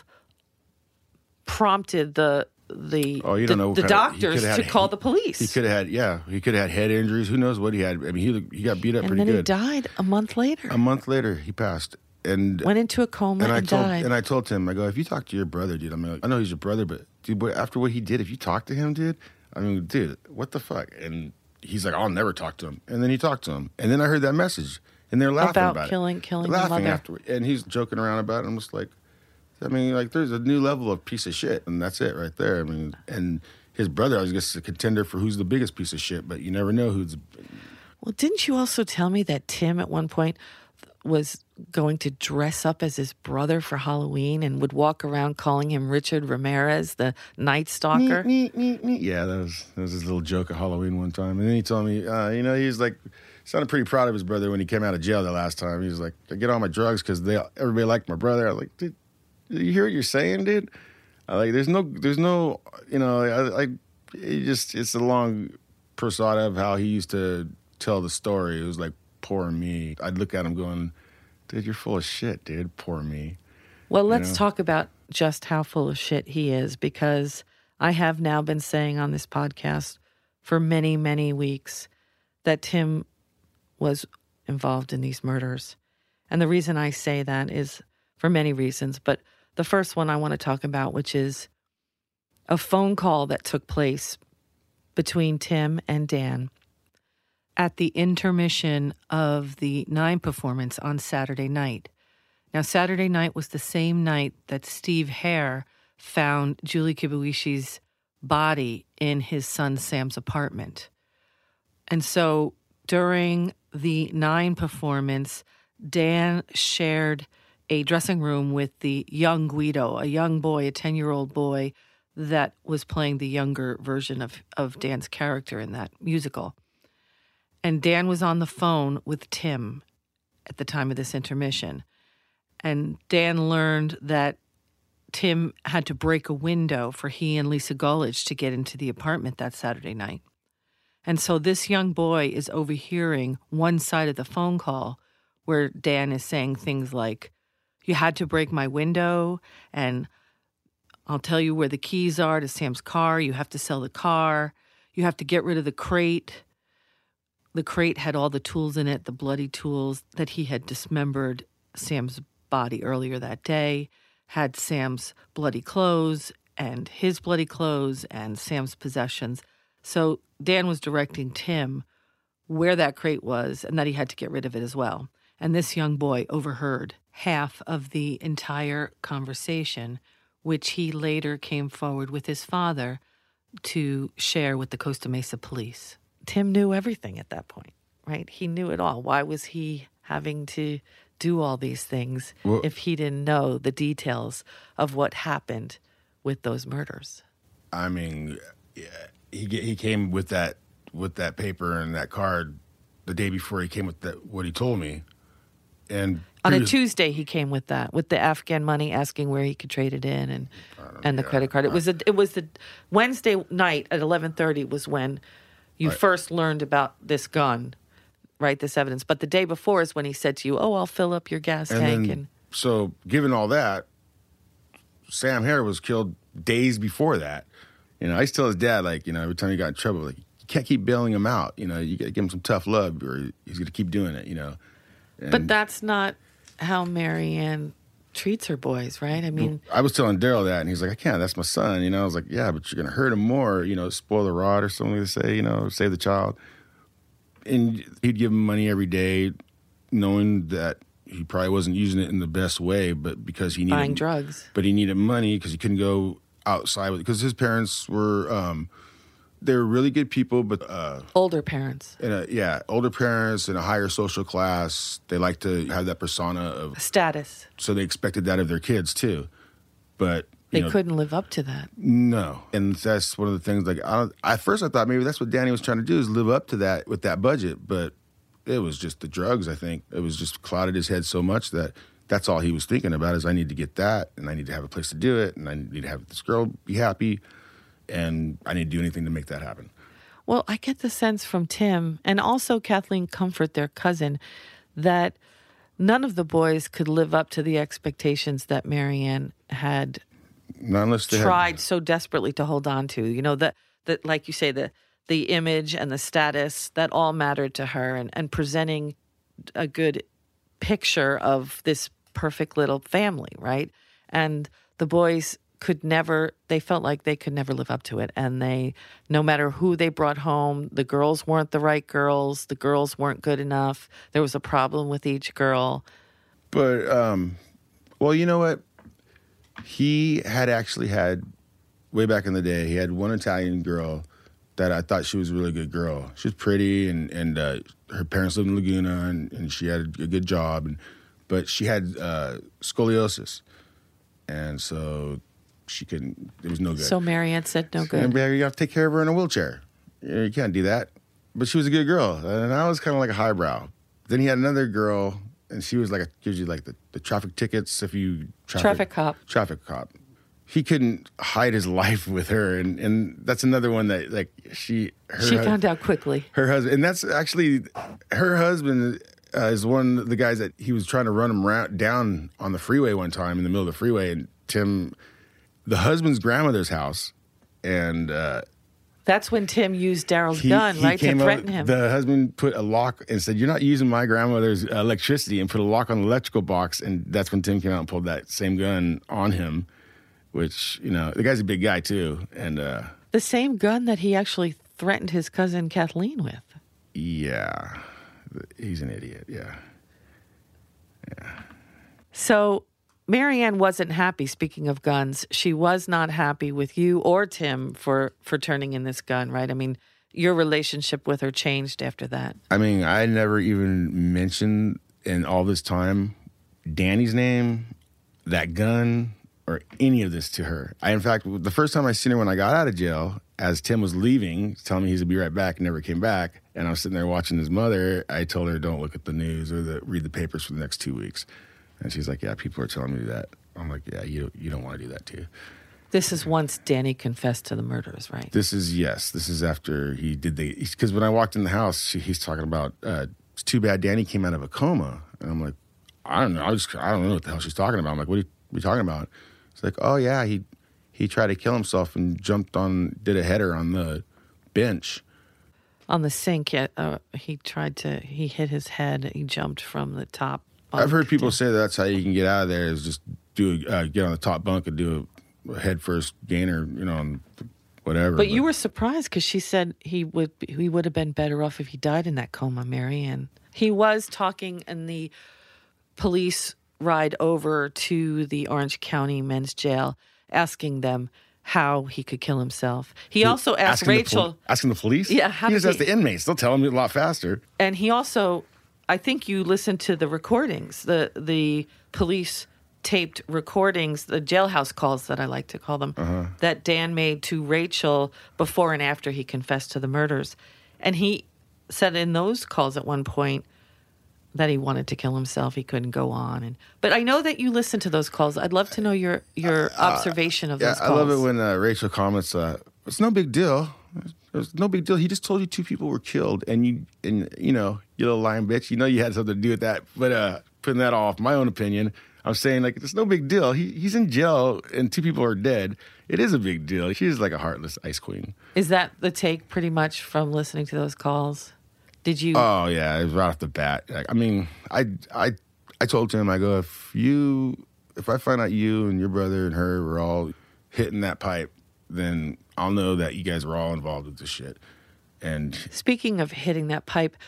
S9: prompted the the
S10: oh, you
S9: the,
S10: don't know
S9: the
S10: of,
S9: doctors to
S10: had,
S9: call
S10: he,
S9: the police.
S10: He could have had, yeah, he could have had head injuries. Who knows what he had? I mean, he he got beat up
S9: and
S10: pretty
S9: then
S10: good.
S9: And then he died a month later.
S10: A month later, he passed. And
S9: went into a coma and,
S10: and I told,
S9: died.
S10: And I told him, I go, if you talk to your brother, dude, I mean, I know he's your brother, but dude, but after what he did, if you talk to him, dude, I mean, dude, what the fuck? And he's like, I'll never talk to him. And then he talked to him. And then I heard that message. And they're laughing
S9: about,
S10: about
S9: killing,
S10: it.
S9: killing
S10: laughing
S9: the mother.
S10: afterward. And he's joking around about it. I'm just like, I mean, like, there's a new level of piece of shit. And that's it right there. I mean, and his brother, I guess, is a contender for who's the biggest piece of shit. But you never know who's...
S9: Well, didn't you also tell me that Tim at one point was going to dress up as his brother for Halloween and would walk around calling him Richard Ramirez, the Night Stalker?
S10: Me, me, me, me. Yeah, that was that was his little joke at Halloween one time. And then he told me, uh, you know, he was like, sounded pretty proud of his brother when he came out of jail the last time. He was like, I get all my drugs because they everybody liked my brother. I was like, dude, did you hear what you're saying, dude? I like, there's no, there's no, you know, I, I it just, it's a long persona of how he used to tell the story. It was like, poor me. I'd look at him going, dude, you're full of shit, dude. Poor me.
S9: Well, let's
S10: you know?
S9: talk about just how full of shit he is, because I have now been saying on this podcast for many, many weeks that Tim was involved in these murders. And the reason I say that is for many reasons. But the first one I want to talk about, which is a phone call that took place between Tim and Dan at the intermission of the Nine performance on Saturday night. Now, Saturday night was the same night that Steve Hare found Julie Kibuishi's body in his son Sam's apartment. And so during the Nine performance, Dan shared a dressing room with the young Guido, a young boy, a ten-year-old boy that was playing the younger version of, of Dan's character in that musical. And Dan was on the phone with Tim at the time of this intermission. And Dan learned that Tim had to break a window for he and Lisa Gullidge to get into the apartment that Saturday night. And so this young boy is overhearing one side of the phone call where Dan is saying things like, you had to break my window, and I'll tell you where the keys are to Sam's car. You have to sell the car. You have to get rid of the crate. The crate had all the tools in it, the bloody tools that he had dismembered Sam's body earlier that day, had Sam's bloody clothes and his bloody clothes and Sam's possessions. So Dan was directing Tim where that crate was and that he had to get rid of it as well. And this young boy overheard half of the entire conversation, which he later came forward with his father to share with the Costa Mesa police. Tim knew everything at that point, right? He knew it all. Why was he having to do all these things well, if he didn't know the details of what happened with those murders?
S10: I mean, yeah, he he came with that with that paper and that card the day before he came with that, what he told me. And
S9: on a Tuesday, he came with that, with the Afghan money, asking where he could trade it in, and and the yeah, credit card. It was a, it was the Wednesday night at eleven thirty was when you right. first learned about this gun, right? This evidence. But the day before is when he said to you, "Oh, I'll fill up your gas
S10: and
S9: tank."
S10: Then,
S9: and
S10: so, given all that, Sam Hare was killed days before that. You know, I used to tell his dad, like, you know, every time he got in trouble, like, you can't keep bailing him out. You know, you got to give him some tough love, or he's going to keep doing it. You know. And
S9: but that's not how Marianne treats her boys, right? I mean,
S10: I was telling Daryl that, and he's like, I can't, that's my son. You know, I was like, yeah, but you're going to hurt him more, you know, spoil the rod or something to say, you know, save the child. And he'd give him money every day, knowing that he probably wasn't using it in the best way, but because he needed...
S9: Buying drugs.
S10: But he needed money because he couldn't go outside with it. Because his parents were... Um, they were really good people, but... Uh,
S9: older parents.
S10: In a, yeah, older parents in a higher social class. They like to have that persona of...
S9: status.
S10: So they expected that of their kids, too. But...
S9: They
S10: you know,
S9: couldn't live up to that.
S10: No. And that's one of the things, like, I don't, at first I thought maybe that's what Danny was trying to do, is live up to that with that budget. But it was just the drugs, I think. It was just clouded his head so much that that's all he was thinking about, is I need to get that, and I need to have a place to do it, and I need to have this girl be happy, and I need to do anything to make that happen.
S9: Well, I get the sense from Tim, and also Kathleen Comfort, their cousin, that none of the boys could live up to the expectations that Marianne had
S10: Not unless they
S9: tried
S10: had...
S9: so desperately to hold on to. You know, that, that like you say, the the image and the status, that all mattered to her, and, and presenting a good picture of this perfect little family, right? And the boys could never, they felt like they could never live up to it. And they, no matter who they brought home, the girls weren't the right girls, the girls weren't good enough. There was a problem with each girl.
S10: But, um, well, you know what? He had actually had, way back in the day, he had one Italian girl that I thought she was a really good girl. She was pretty, and and uh, her parents lived in Laguna, and, and she had a good job, and but she had uh, scoliosis, and so she couldn't. It was no good.
S9: So Marianne said no good.
S10: And you have to take care of her in a wheelchair. You can't do that. But she was a good girl, and I was kind of like a highbrow. Then he had another girl, and she was like a, gives you like the, the traffic tickets if you traffic,
S9: traffic cop.
S10: Traffic cop. He couldn't hide his life with her, and, and that's another one that like she her
S9: she found out quickly.
S10: Her husband, and that's actually her husband uh, is one of the guys that he was trying to run him round, down on the freeway one time in the middle of the freeway, and Tim, the husband's grandmother's house, and uh,
S9: that's when Tim used Daryl's
S10: he,
S9: gun,
S10: he
S9: right, to threaten
S10: out,
S9: him.
S10: The husband put a lock and said, "You're not using my grandmother's electricity," and put a lock on the electrical box, and that's when Tim came out and pulled that same gun on him. Which, you know, the guy's a big guy, too. And uh,
S9: the same gun that he actually threatened his cousin Kathleen with.
S10: Yeah. He's an idiot, yeah. Yeah.
S9: So Marianne wasn't happy, speaking of guns. She was not happy with you or Tim for, for turning in this gun, right? I mean, your relationship with her changed after that.
S10: I mean, I never even mentioned in all this time Danny's name, that gun, or any of this to her. I, in fact, the first time I seen her when I got out of jail, as Tim was leaving, telling me he's gonna be right back, and never came back, and I was sitting there watching his mother, I told her, don't look at the news or the, read the papers for the next two weeks. And she's like, yeah, people are telling me that. I'm like, yeah, you you don't want to do that too.
S9: This is once Danny confessed to the murders, right?
S10: This is, yes, this is after he did the, because when I walked in the house, she, he's talking about, uh, it's too bad Danny came out of a coma. And I'm like, I don't know, I just, I don't know what the hell she's talking about. I'm like, what are you, what are you talking about? It's like, oh, yeah, he he tried to kill himself and jumped on, did a header on the bench.
S9: On the sink, uh, he tried to, he hit his head. He jumped from the top bunk.
S10: I've heard people say that's how you can get out of there is just do uh, get on the top bunk and do a head first gainer, you know, and whatever.
S9: But, but you were surprised because she said he would he would have been better off if he died in that coma, Marianne. He was talking in the police ride over to the Orange County men's jail, asking them how he could kill himself. He also asked
S10: asking
S9: Rachel...
S10: The pol- asking the police?
S9: Yeah. How
S10: he just
S9: he,
S10: asked the inmates. They'll tell him a lot faster.
S9: And he also, I think you listened to the recordings, the the police taped recordings, the jailhouse calls that I like to call them, uh-huh. that Dan made to Rachel before and after he confessed to the murders. And he said in those calls at one point that he wanted to kill himself. He couldn't go on. And but I know that you listen to those calls. I'd love to know your your observation of
S10: uh, yeah,
S9: those calls.
S10: I love it when uh, Rachel comments, uh, it's no big deal. It's no big deal. He just told you two people were killed, and you, and you know, you little lying bitch, you know you had something to do with that. But uh, putting that off, my own opinion, I'm saying, like, it's no big deal. He He's in jail, and two people are dead. It is a big deal. She's like a heartless ice queen.
S9: Is that the take pretty much from listening to those calls? Did you?
S10: Oh yeah, it was right off the bat. Like, I mean, I I I told him, I go, if you if I find out you and your brother and her were all hitting that pipe, then I'll know that you guys were all involved with this shit. And
S9: speaking of hitting that pipe,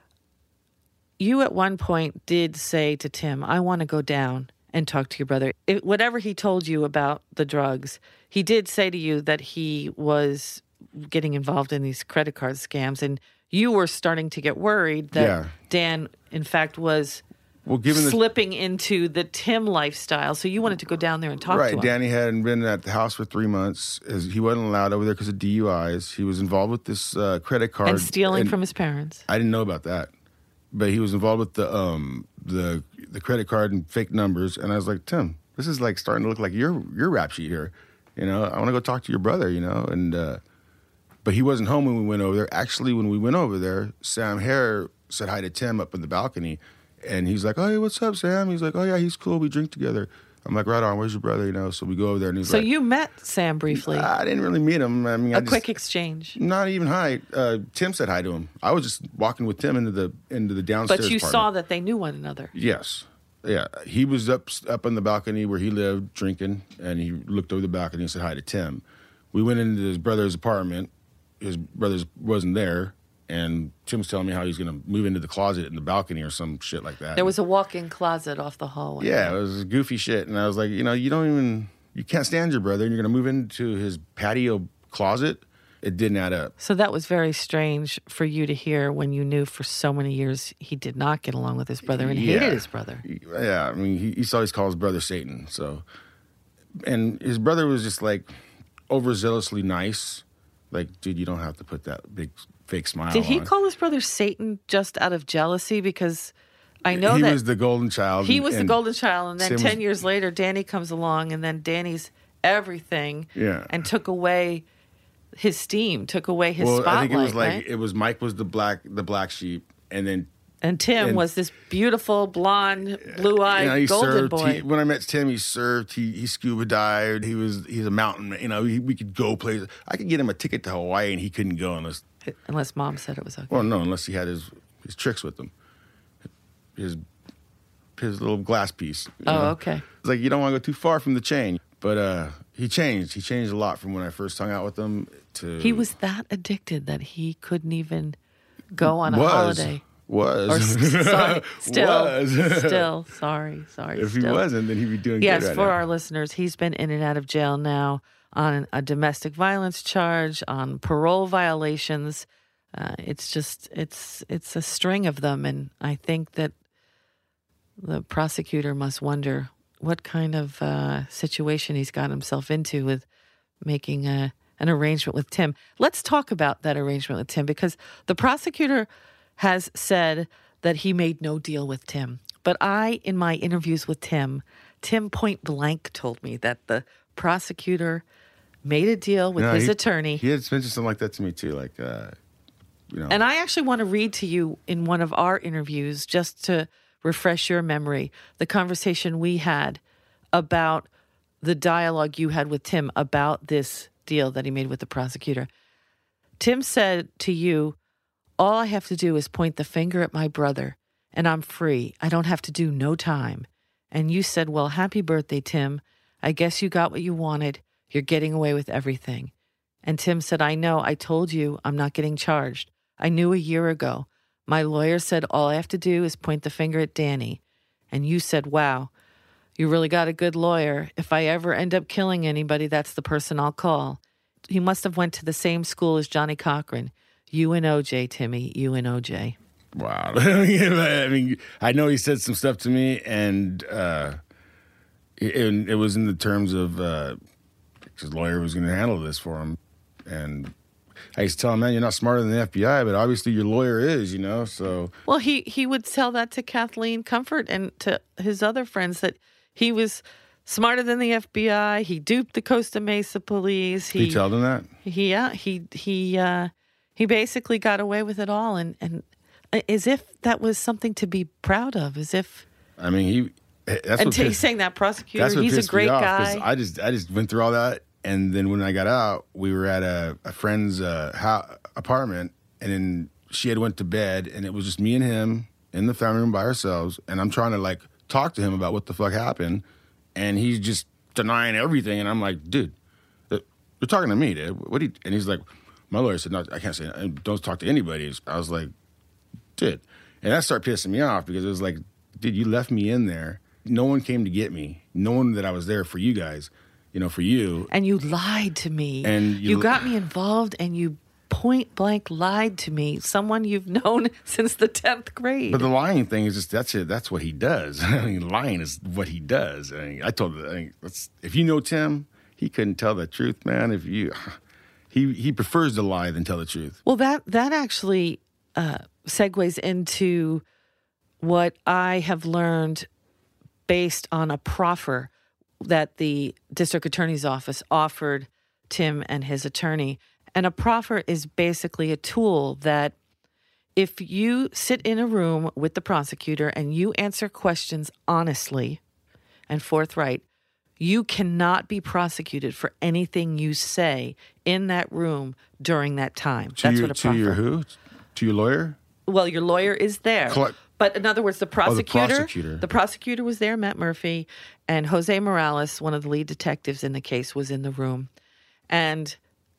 S9: you at one point did say to Tim, "I want to go down and talk to your brother." It, whatever he told you about the drugs, he did say to you that he was getting involved in these credit card scams, and you were starting to get worried that
S10: yeah.
S9: Dan, in fact, was
S10: well, given
S9: slipping
S10: the,
S9: into the Tim lifestyle. So you wanted to go down there and talk
S10: right,
S9: to him.
S10: Right. Danny hadn't been at the house for three months. He wasn't allowed over there because of D U Is. He was involved with this uh, credit card.
S9: And stealing
S10: and
S9: from his parents.
S10: I didn't know about that. But he was involved with the um, the the credit card and fake numbers. And I was like, Tim, this is like starting to look like your your rap sheet here. You know, I want to go talk to your brother, you know, and... Uh, But he wasn't home when we went over there. Actually, when we went over there, Sam Hare said hi to Tim up in the balcony. And he's like, oh, hey, what's up, Sam? He's like, oh, yeah, he's cool. We drink together. I'm like, right on. Where's your brother? You know, so we go over there. And he's
S9: so
S10: like...
S9: So you met Sam briefly?
S10: I didn't really meet him. I mean,
S9: A
S10: I just,
S9: quick exchange?
S10: Not even hi. Uh, Tim said hi to him. I was just walking with Tim into the into the downstairs
S9: But you
S10: apartment.
S9: saw that they knew one another?
S10: Yes. Yeah. He was up up on the balcony where he lived drinking, and he looked over the balcony and said hi to Tim. We went into his brother's apartment. His brother wasn't there, and Tim's telling me how he's going to move into the closet in the balcony or some shit like that.
S9: There was a walk-in closet off the hallway.
S10: Yeah, it was goofy shit, and I was like, you know, you don't even, you can't stand your brother, and you're going to move into his patio closet it didn't add up.
S9: So that was very strange for you to hear when you knew for so many years he did not get along with his brother and
S10: Yeah.
S9: hated his brother.
S10: Yeah, I mean, he, he always called his brother Satan. So, and his brother was just like overzealously nice. Like, dude, you don't have to put that big fake smile
S9: Did he
S10: on.
S9: call his brother Satan just out of jealousy? Because I know
S10: he
S9: that
S10: was the golden child.
S9: he
S10: and-
S9: was the
S10: and
S9: golden child, and then
S10: Tim
S9: ten
S10: was-
S9: years later, Danny comes along, and then Danny's everything,
S10: Yeah.
S9: and took away his steam, took away his
S10: well,
S9: spotlight.
S10: I think it was like
S9: right?
S10: it was Mike was the black the black sheep, and then
S9: And Tim
S10: and-
S9: was this beautiful, blonde, blue-eyed
S10: you know, he
S9: golden
S10: served.
S9: boy.
S10: He, when I met Tim, he served. He he scuba dived. He was he's a mountain man. You know, he, we could go places. I could get him a ticket to Hawaii, and he couldn't go unless
S9: Unless Mom said it was okay.
S10: well, no, unless he had his his tricks with him. His his little glass piece. you
S9: Oh,
S10: know?
S9: okay.
S10: It's like you don't want to go too far from the chain. But uh, he changed. He changed a lot from when I first hung out with him to
S9: He was that addicted that he couldn't even go on a
S10: was,
S9: holiday.
S10: Was.
S9: Or s- sorry, still,
S10: Was.
S9: still, sorry, sorry.
S10: If
S9: still.
S10: he wasn't, then he'd be doing
S9: Yes,
S10: good right
S9: for
S10: now.
S9: our listeners, he's been in and out of jail now on a domestic violence charge, on parole violations. Uh, it's just, it's, it's a string of them, and I think that the prosecutor must wonder what kind of uh, situation he's got himself into with making a, an arrangement with Tim. Let's talk about that arrangement with Tim, because the prosecutor has said that he made no deal with Tim. But I, in my interviews with Tim, Tim point blank told me that the prosecutor made a deal with
S10: No,
S9: his
S10: he-
S9: attorney.
S10: He had mentioned something like that to me too. Like, uh, you know,
S9: And I actually want to read to you in one of our interviews, just to refresh your memory, the conversation we had about the dialogue you had with Tim about this deal that he made with the prosecutor. Tim said to you, all I have to do is point the finger at my brother, and I'm free. I don't have to do no time. And you said, well, happy birthday, Tim. I guess you got what you wanted. You're getting away with everything. And Tim said, I know. I told you I'm not getting charged. I knew a year ago. My lawyer said all I have to do is point the finger at Danny. And you said, wow, you really got a good lawyer. If I ever end up killing anybody, that's the person I'll call. He must have went to the same school as Johnny Cochran. You and O J, Timmy. You and O J.
S10: wow. I mean, I know he said some stuff to me, and uh, it, it was in the terms of uh, his lawyer was going to handle this for him. And I used to tell him, man, you're not smarter than the F B I, but obviously your lawyer is, you know, so.
S9: Well, he, he would tell that to Kathleen Comfort and to his other friends that he was smarter than the F B I. He duped the Costa Mesa police.
S10: He, he tell them that?
S9: He, yeah, he, he, uh, he basically got away with it all. And, and as if that was something to be proud of, as if.
S10: I mean, he. That's
S9: and
S10: what
S9: t-
S10: pissed,
S9: saying that prosecutor,
S10: that's what
S9: he's a
S10: pissed
S9: great
S10: me off, 'cause
S9: guy.
S10: I just, I just went through all that. And then when I got out, we were at a, a friend's uh, ho- apartment, and then she had went to bed, and it was just me and him in the family room by ourselves. And I'm trying to like talk to him about what the fuck happened, and he's just denying everything. And I'm like, dude, you're talking to me, dude. What do you? And he's like, my lawyer said, no, I can't say that. Don't talk to anybody. I was like, dude, and that started pissing me off because it was like, dude, you left me in there. No one came to get me. No one that I was there for you guys. You know, for you.
S9: And you lied to me.
S10: And
S9: you,
S10: you,
S9: got me involved, and you point blank lied to me. Someone you've known since the tenth grade.
S10: But the lying thing is just that's it. That's what he does. I mean, lying is what he does. I mean, I told him, I mean, let's, if you know Tim, he couldn't tell the truth, man. If you, he he prefers to lie than tell the truth.
S9: Well, that that actually uh, segues into what I have learned based on a proffer that the district attorney's office offered Tim and his attorney. And a proffer is basically a tool that if you sit in a room with the prosecutor and you answer questions honestly and forthright, you cannot be prosecuted for anything you say in that room during that time.
S10: To
S9: That's
S10: your,
S9: what a
S10: to
S9: proffer.
S10: your who? To your lawyer?
S9: Well, your lawyer is there.
S10: Collect-
S9: But in other words, the prosecutor,
S10: Oh, the prosecutor.
S9: the prosecutor was there, Matt Murphy, and Jose Morales, one of the lead detectives in the case, was in the room. And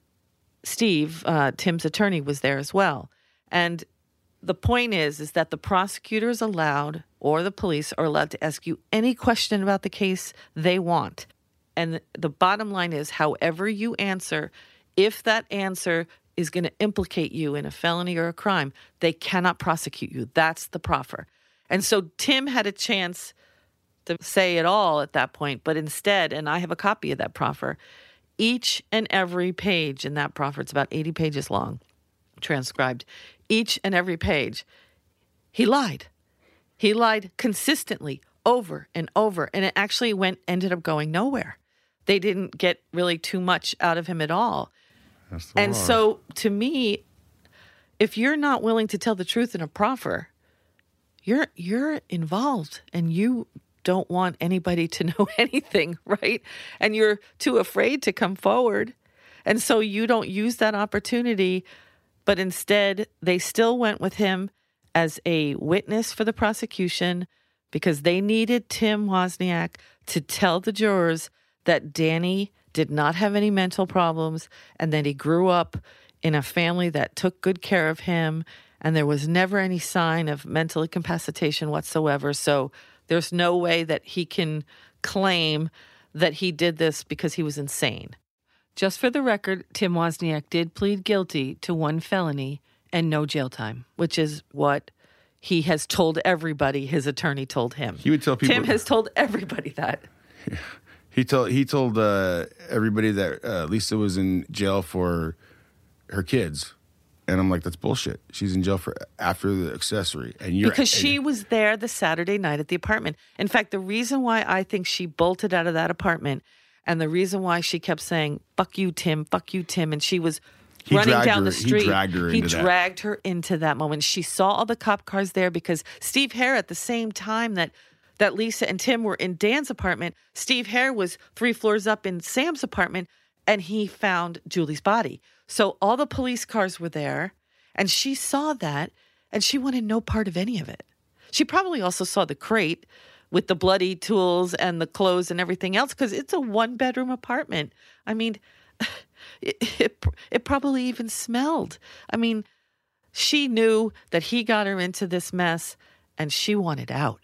S9: Steve, uh, Tim's attorney, was there as well. And the point is, is that the prosecutor is allowed, or the police are allowed to ask you any question about the case they want. And the bottom line is, however you answer if that answer is going to implicate you in a felony or a crime, they cannot prosecute you. That's the proffer. And so Tim had a chance to say it all at that point, but instead, and I have a copy of that proffer, each and every page in that proffer, it's about eighty pages long, transcribed, each and every page, he lied. He lied consistently over and over, and it actually went ended up going nowhere. They didn't get really too much out of him at all. And law. So to me, if you're not willing to tell the truth in a proffer, you're you're involved and you don't want anybody to know anything, right? And you're too afraid to come forward. And so you don't use that opportunity, but instead they still went with him as a witness for the prosecution because they needed Tim Wozniak to tell the jurors that Danny did not have any mental problems and that he grew up in a family that took good care of him and there was never any sign of mental incapacitation whatsoever. So there's no way that he can claim that he did this because he was insane. Just for the record, Tim Wozniak did plead guilty to one felony and no jail time, which is what he has told everybody his attorney told him.
S10: He would tell people.
S9: Tim has told everybody that.
S10: Yeah. He told he told uh, everybody that uh, Lisa was in jail for her kids, and I'm like, that's bullshit. She's in jail for after the accessory, and you're
S9: because she
S10: and,
S9: was there the Saturday night at the apartment. In fact, the reason why I think she bolted out of that apartment, and the reason why she kept saying "fuck you, Tim, fuck you, Tim," and she was
S10: he
S9: running down
S10: her,
S9: the street.
S10: He dragged her
S9: he
S10: into
S9: dragged
S10: that.
S9: her into that moment. She saw all the cop cars there because Steve Hare, at the same time that. that Lisa and Tim were in Dan's apartment, Steve Hare was three floors up in Sam's apartment, and he found Julie's body. So all the police cars were there, and she saw that, and she wanted no part of any of it. She probably also saw the crate with the bloody tools and the clothes and everything else, because it's a one-bedroom apartment. I mean, it, it, it probably even smelled. I mean, she knew that he got her into this mess, and she wanted out.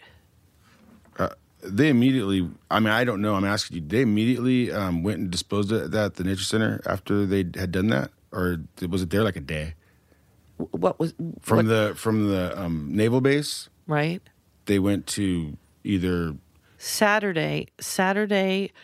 S10: Uh, they immediately, I mean, I don't know, I'm asking you, they immediately um, went and disposed of that at the Nature Center after they had done that? Or was it there like a day?
S9: What was...
S10: From
S9: what?
S10: the from the um, naval base?
S9: Right.
S10: They went to either...
S9: Saturday, Saturday,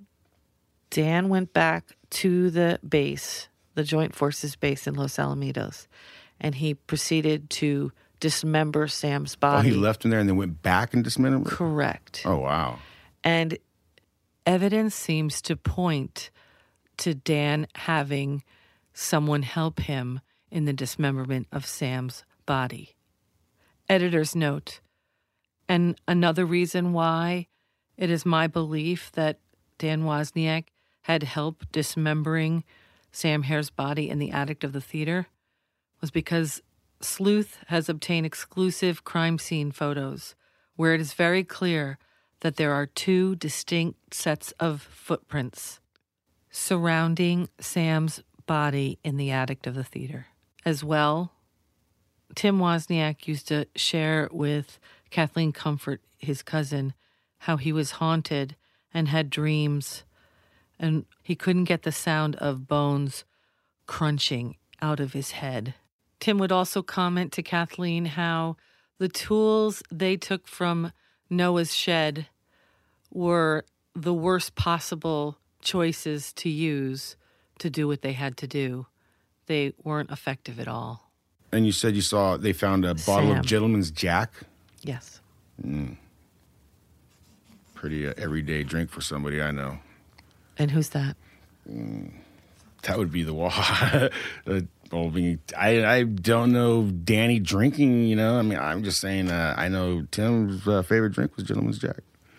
S9: Dan went back to the base, the Joint Forces base in Los Alamitos, and he proceeded to... dismember Sam's body.
S10: Oh, he left him there and then went back and dismembered him?
S9: Correct.
S10: Oh, wow.
S9: And evidence seems to point to Dan having someone help him in the dismemberment of Sam's body. Editor's note. And another reason why it is my belief that Dan Wozniak had help dismembering Sam Hare's body in the attic of the theater was because Sleuth has obtained exclusive crime scene photos where it is very clear that there are two distinct sets of footprints surrounding Sam's body in the attic of the theater. As well, Tim Wozniak used to share with Kathleen Comfort, his cousin, how he was haunted and had dreams, and he couldn't get the sound of bones crunching out of his head. Tim would also comment to Kathleen how the tools they took from Noah's shed were the worst possible choices to use to do what they had to do. They weren't effective at all.
S10: And you said you saw they found a bottle
S9: Sam.
S10: of Gentleman's Jack?
S9: Yes.
S10: Mm. Pretty uh, everyday drink for somebody I know.
S9: And who's that?
S10: Mm. That would be the wall. Well, I, I don't know Danny drinking, you know. I mean, I'm just saying uh, I know Tim's uh, favorite drink was Gentleman's Jack.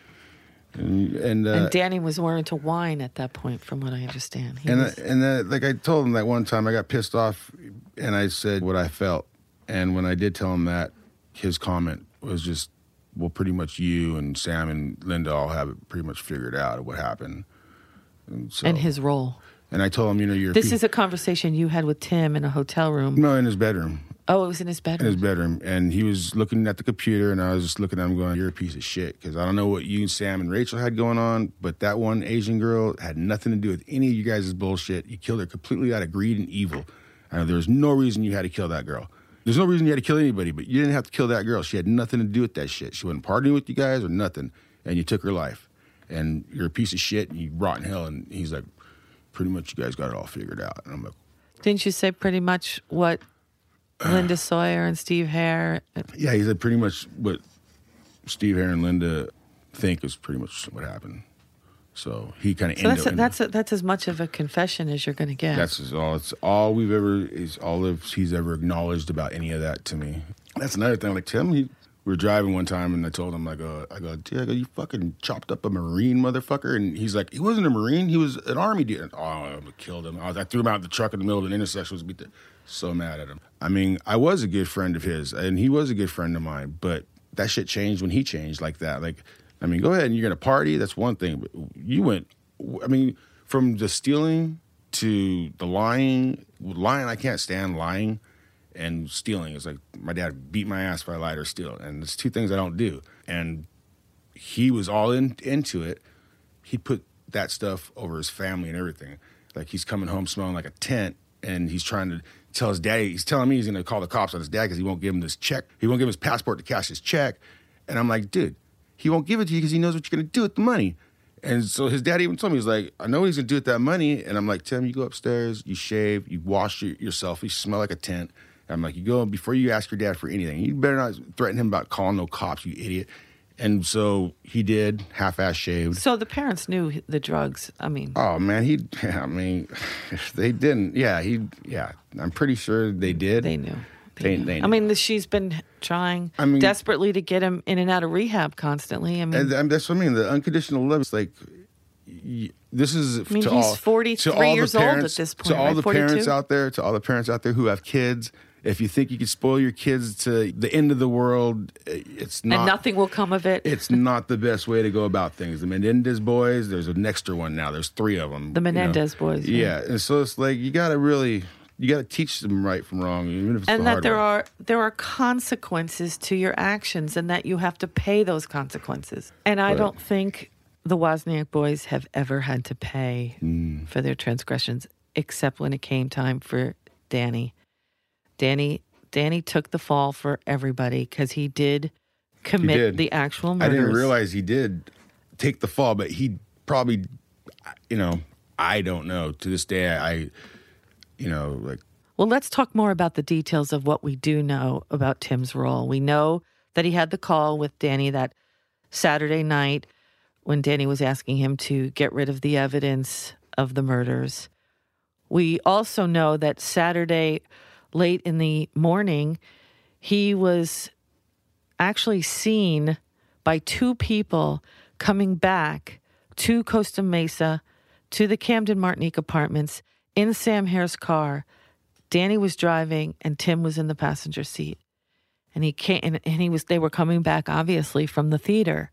S10: And and, uh,
S9: and Danny was more into wine at that point, from what I understand. He
S10: and
S9: was...
S10: uh, and uh, like I told him that one time, I got pissed off, and I said what I felt. And when I did tell him that, his comment was just, well, pretty much you and Sam and Linda all have it pretty much figured out of what happened. And, so,
S9: and his role.
S10: And I told him, you know, you're...
S9: This is a conversation you had with Tim in a hotel room.
S10: No, in his bedroom.
S9: Oh, it was in his bedroom.
S10: In his bedroom. And he was looking at the computer, and I was just looking at him going, you're a piece of shit. Because I don't know what you and Sam and Rachel had going on, but that one Asian girl had nothing to do with any of you guys' bullshit. You killed her completely out of greed and evil. Uh, there was no reason you had to kill that girl. There's no reason you had to kill anybody, but you didn't have to kill that girl. She had nothing to do with that shit. She wasn't partying with you guys or nothing, and you took her life. And you're a piece of shit, and you rot in hell. And he's like, pretty much you guys got it all figured out. And I'm like,
S9: didn't you say pretty much what Linda Sawyer and Steve Hare?
S10: Yeah, he said pretty much what Steve Hare and Linda think is pretty much what happened. So he kind of
S9: so that's a, that's a, that's as much of a confession as you're going to get.
S10: That's just all. It's all we've ever is all of he's ever acknowledged about any of that to me. That's another thing. Like Tim, he, we were driving one time and I told him like, uh, I go, dude, I go, you fucking chopped up a Marine motherfucker, and he's like, he wasn't a Marine, he was an Army dude. Oh, I killed him. I, was, I threw him out of the truck in the middle of an intersection. Was beat the, so mad at him. I mean, I was a good friend of his, and he was a good friend of mine, but that shit changed when he changed like that. Like. I mean, go ahead and you're going to party. That's one thing. But you went, I mean, from the stealing to the lying. Lying, I can't stand lying. And stealing is like, my dad beat my ass if I lied or steal. And it's two things I don't do. And he was all in, into it. He put that stuff over his family and everything. Like he's coming home smelling like a tent, and he's trying to tell his daddy, he's telling me he's going to call the cops on his dad because he won't give him this check. He won't give him his passport to cash his check. And I'm like, dude, he won't give it to you because he knows what you're going to do with the money. And so his dad even told me, he's like, I know what he's going to do with that money. And I'm like, Tim, you go upstairs, you shave, you wash your, yourself, you smell like a tent. And I'm like, you go, before you ask your dad for anything, you better not threaten him about calling no cops, you idiot. And so he did, half-ass shaved.
S9: So the parents knew the drugs, I mean.
S10: Oh, man, he, yeah, I mean, if they didn't, yeah, he, yeah, I'm pretty sure they did.
S9: They knew.
S10: They, they
S9: I mean, she's been trying
S10: I mean,
S9: desperately to get him in and out of rehab constantly. I mean,
S10: and, and that's what I mean. The unconditional love is like, y- this is
S9: I mean,
S10: to
S9: he's
S10: all,
S9: forty-three
S10: to all
S9: years
S10: the parents,
S9: old at this point.
S10: To all
S9: right?
S10: the
S9: forty-two?
S10: parents out there, to all the parents out there who have kids, if you think you can spoil your kids to the end of the world, it's not.
S9: And nothing will come of it.
S10: It's not the best way to go about things. The Menendez boys, there's an extra one now. There's three of them.
S9: The Menendez
S10: you know?
S9: boys.
S10: Yeah. yeah, and so it's like you got to really. You got to teach them right from wrong, even if it's
S9: and
S10: the
S9: that
S10: hard
S9: there
S10: way.
S9: are there are consequences to your actions, and that you have to pay those consequences. And I
S10: Right.
S9: don't think the Wozniak boys have ever had to pay
S10: Mm.
S9: for their transgressions, except when it came time for Danny. Danny Danny took the fall for everybody because he did commit
S10: He did.
S9: the actual
S10: I
S9: murders.
S10: didn't realize he did take the fall, but he probably, you know, I don't know. To this day, I, you know, like.
S9: Well, let's talk more about the details of what we do know about Tim's role. We know that he had the call with Danny that Saturday night when Danny was asking him to get rid of the evidence of the murders. We also know that Saturday, late in the morning, he was actually seen by two people coming back to Costa Mesa, to the Camden Martinique apartments, in Sam Hare's car. Danny was driving and Tim was in the passenger seat. And he came and, and he was they were coming back obviously from the theater.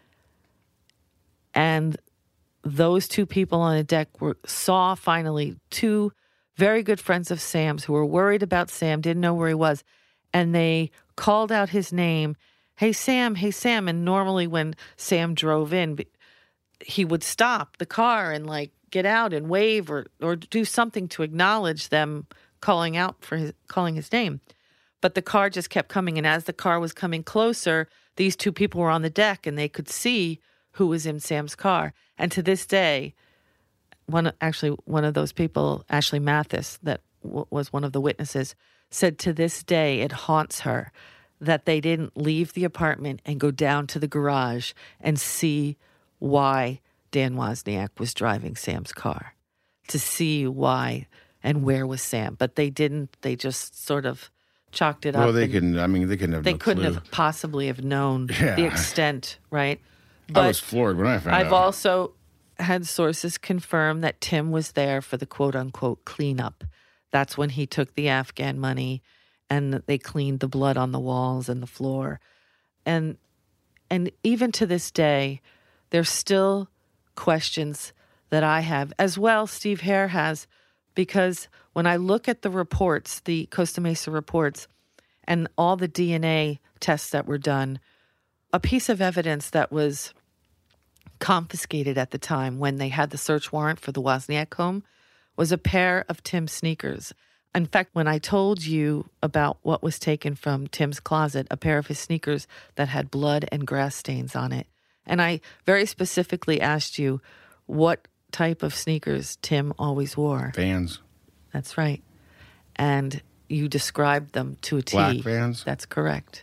S9: And those two people on the deck were saw finally two very good friends of Sam's who were worried about Sam, didn't know where he was, and they called out his name, "Hey Sam, hey Sam." And normally when Sam drove in, he would stop the car and like get out and wave or or do something to acknowledge them calling out for his calling his name. But the car just kept coming, and as the car was coming closer, these two people were on the deck and they could see who was in Sam's car. And to this day, one actually one of those people, Ashley Mathis, that w- was one of the witnesses, said to this day it haunts her that they didn't leave the apartment and go down to the garage and see why Dan Wozniak was driving Sam's car, to see why and where was Sam. But they didn't. They just sort of chalked it up.
S10: Well, they couldn't. I mean, they couldn't have.
S9: They
S10: no
S9: couldn't
S10: clue.
S9: have possibly have known
S10: Yeah.
S9: the extent, right?
S10: I was floored when I found
S9: I've
S10: out.
S9: also had sources confirm that Tim was there for the quote-unquote cleanup. That's when he took the Afghan money and they cleaned the blood on the walls and the floor. And and even to this day, there's still questions that I have, as well Steve Hare has, because when I look at the reports, the Costa Mesa reports, and all the D N A tests that were done, a piece of evidence that was confiscated at the time when they had the search warrant for the Wozniak home was a pair of Tim's sneakers. In fact, when I told you about what was taken from Tim's closet, a pair of his sneakers that had blood and grass stains on it, and I very specifically asked you what type of sneakers Tim always wore.
S10: Vans.
S9: That's right. And you described them to a T.
S10: Black Vans.
S9: That's correct.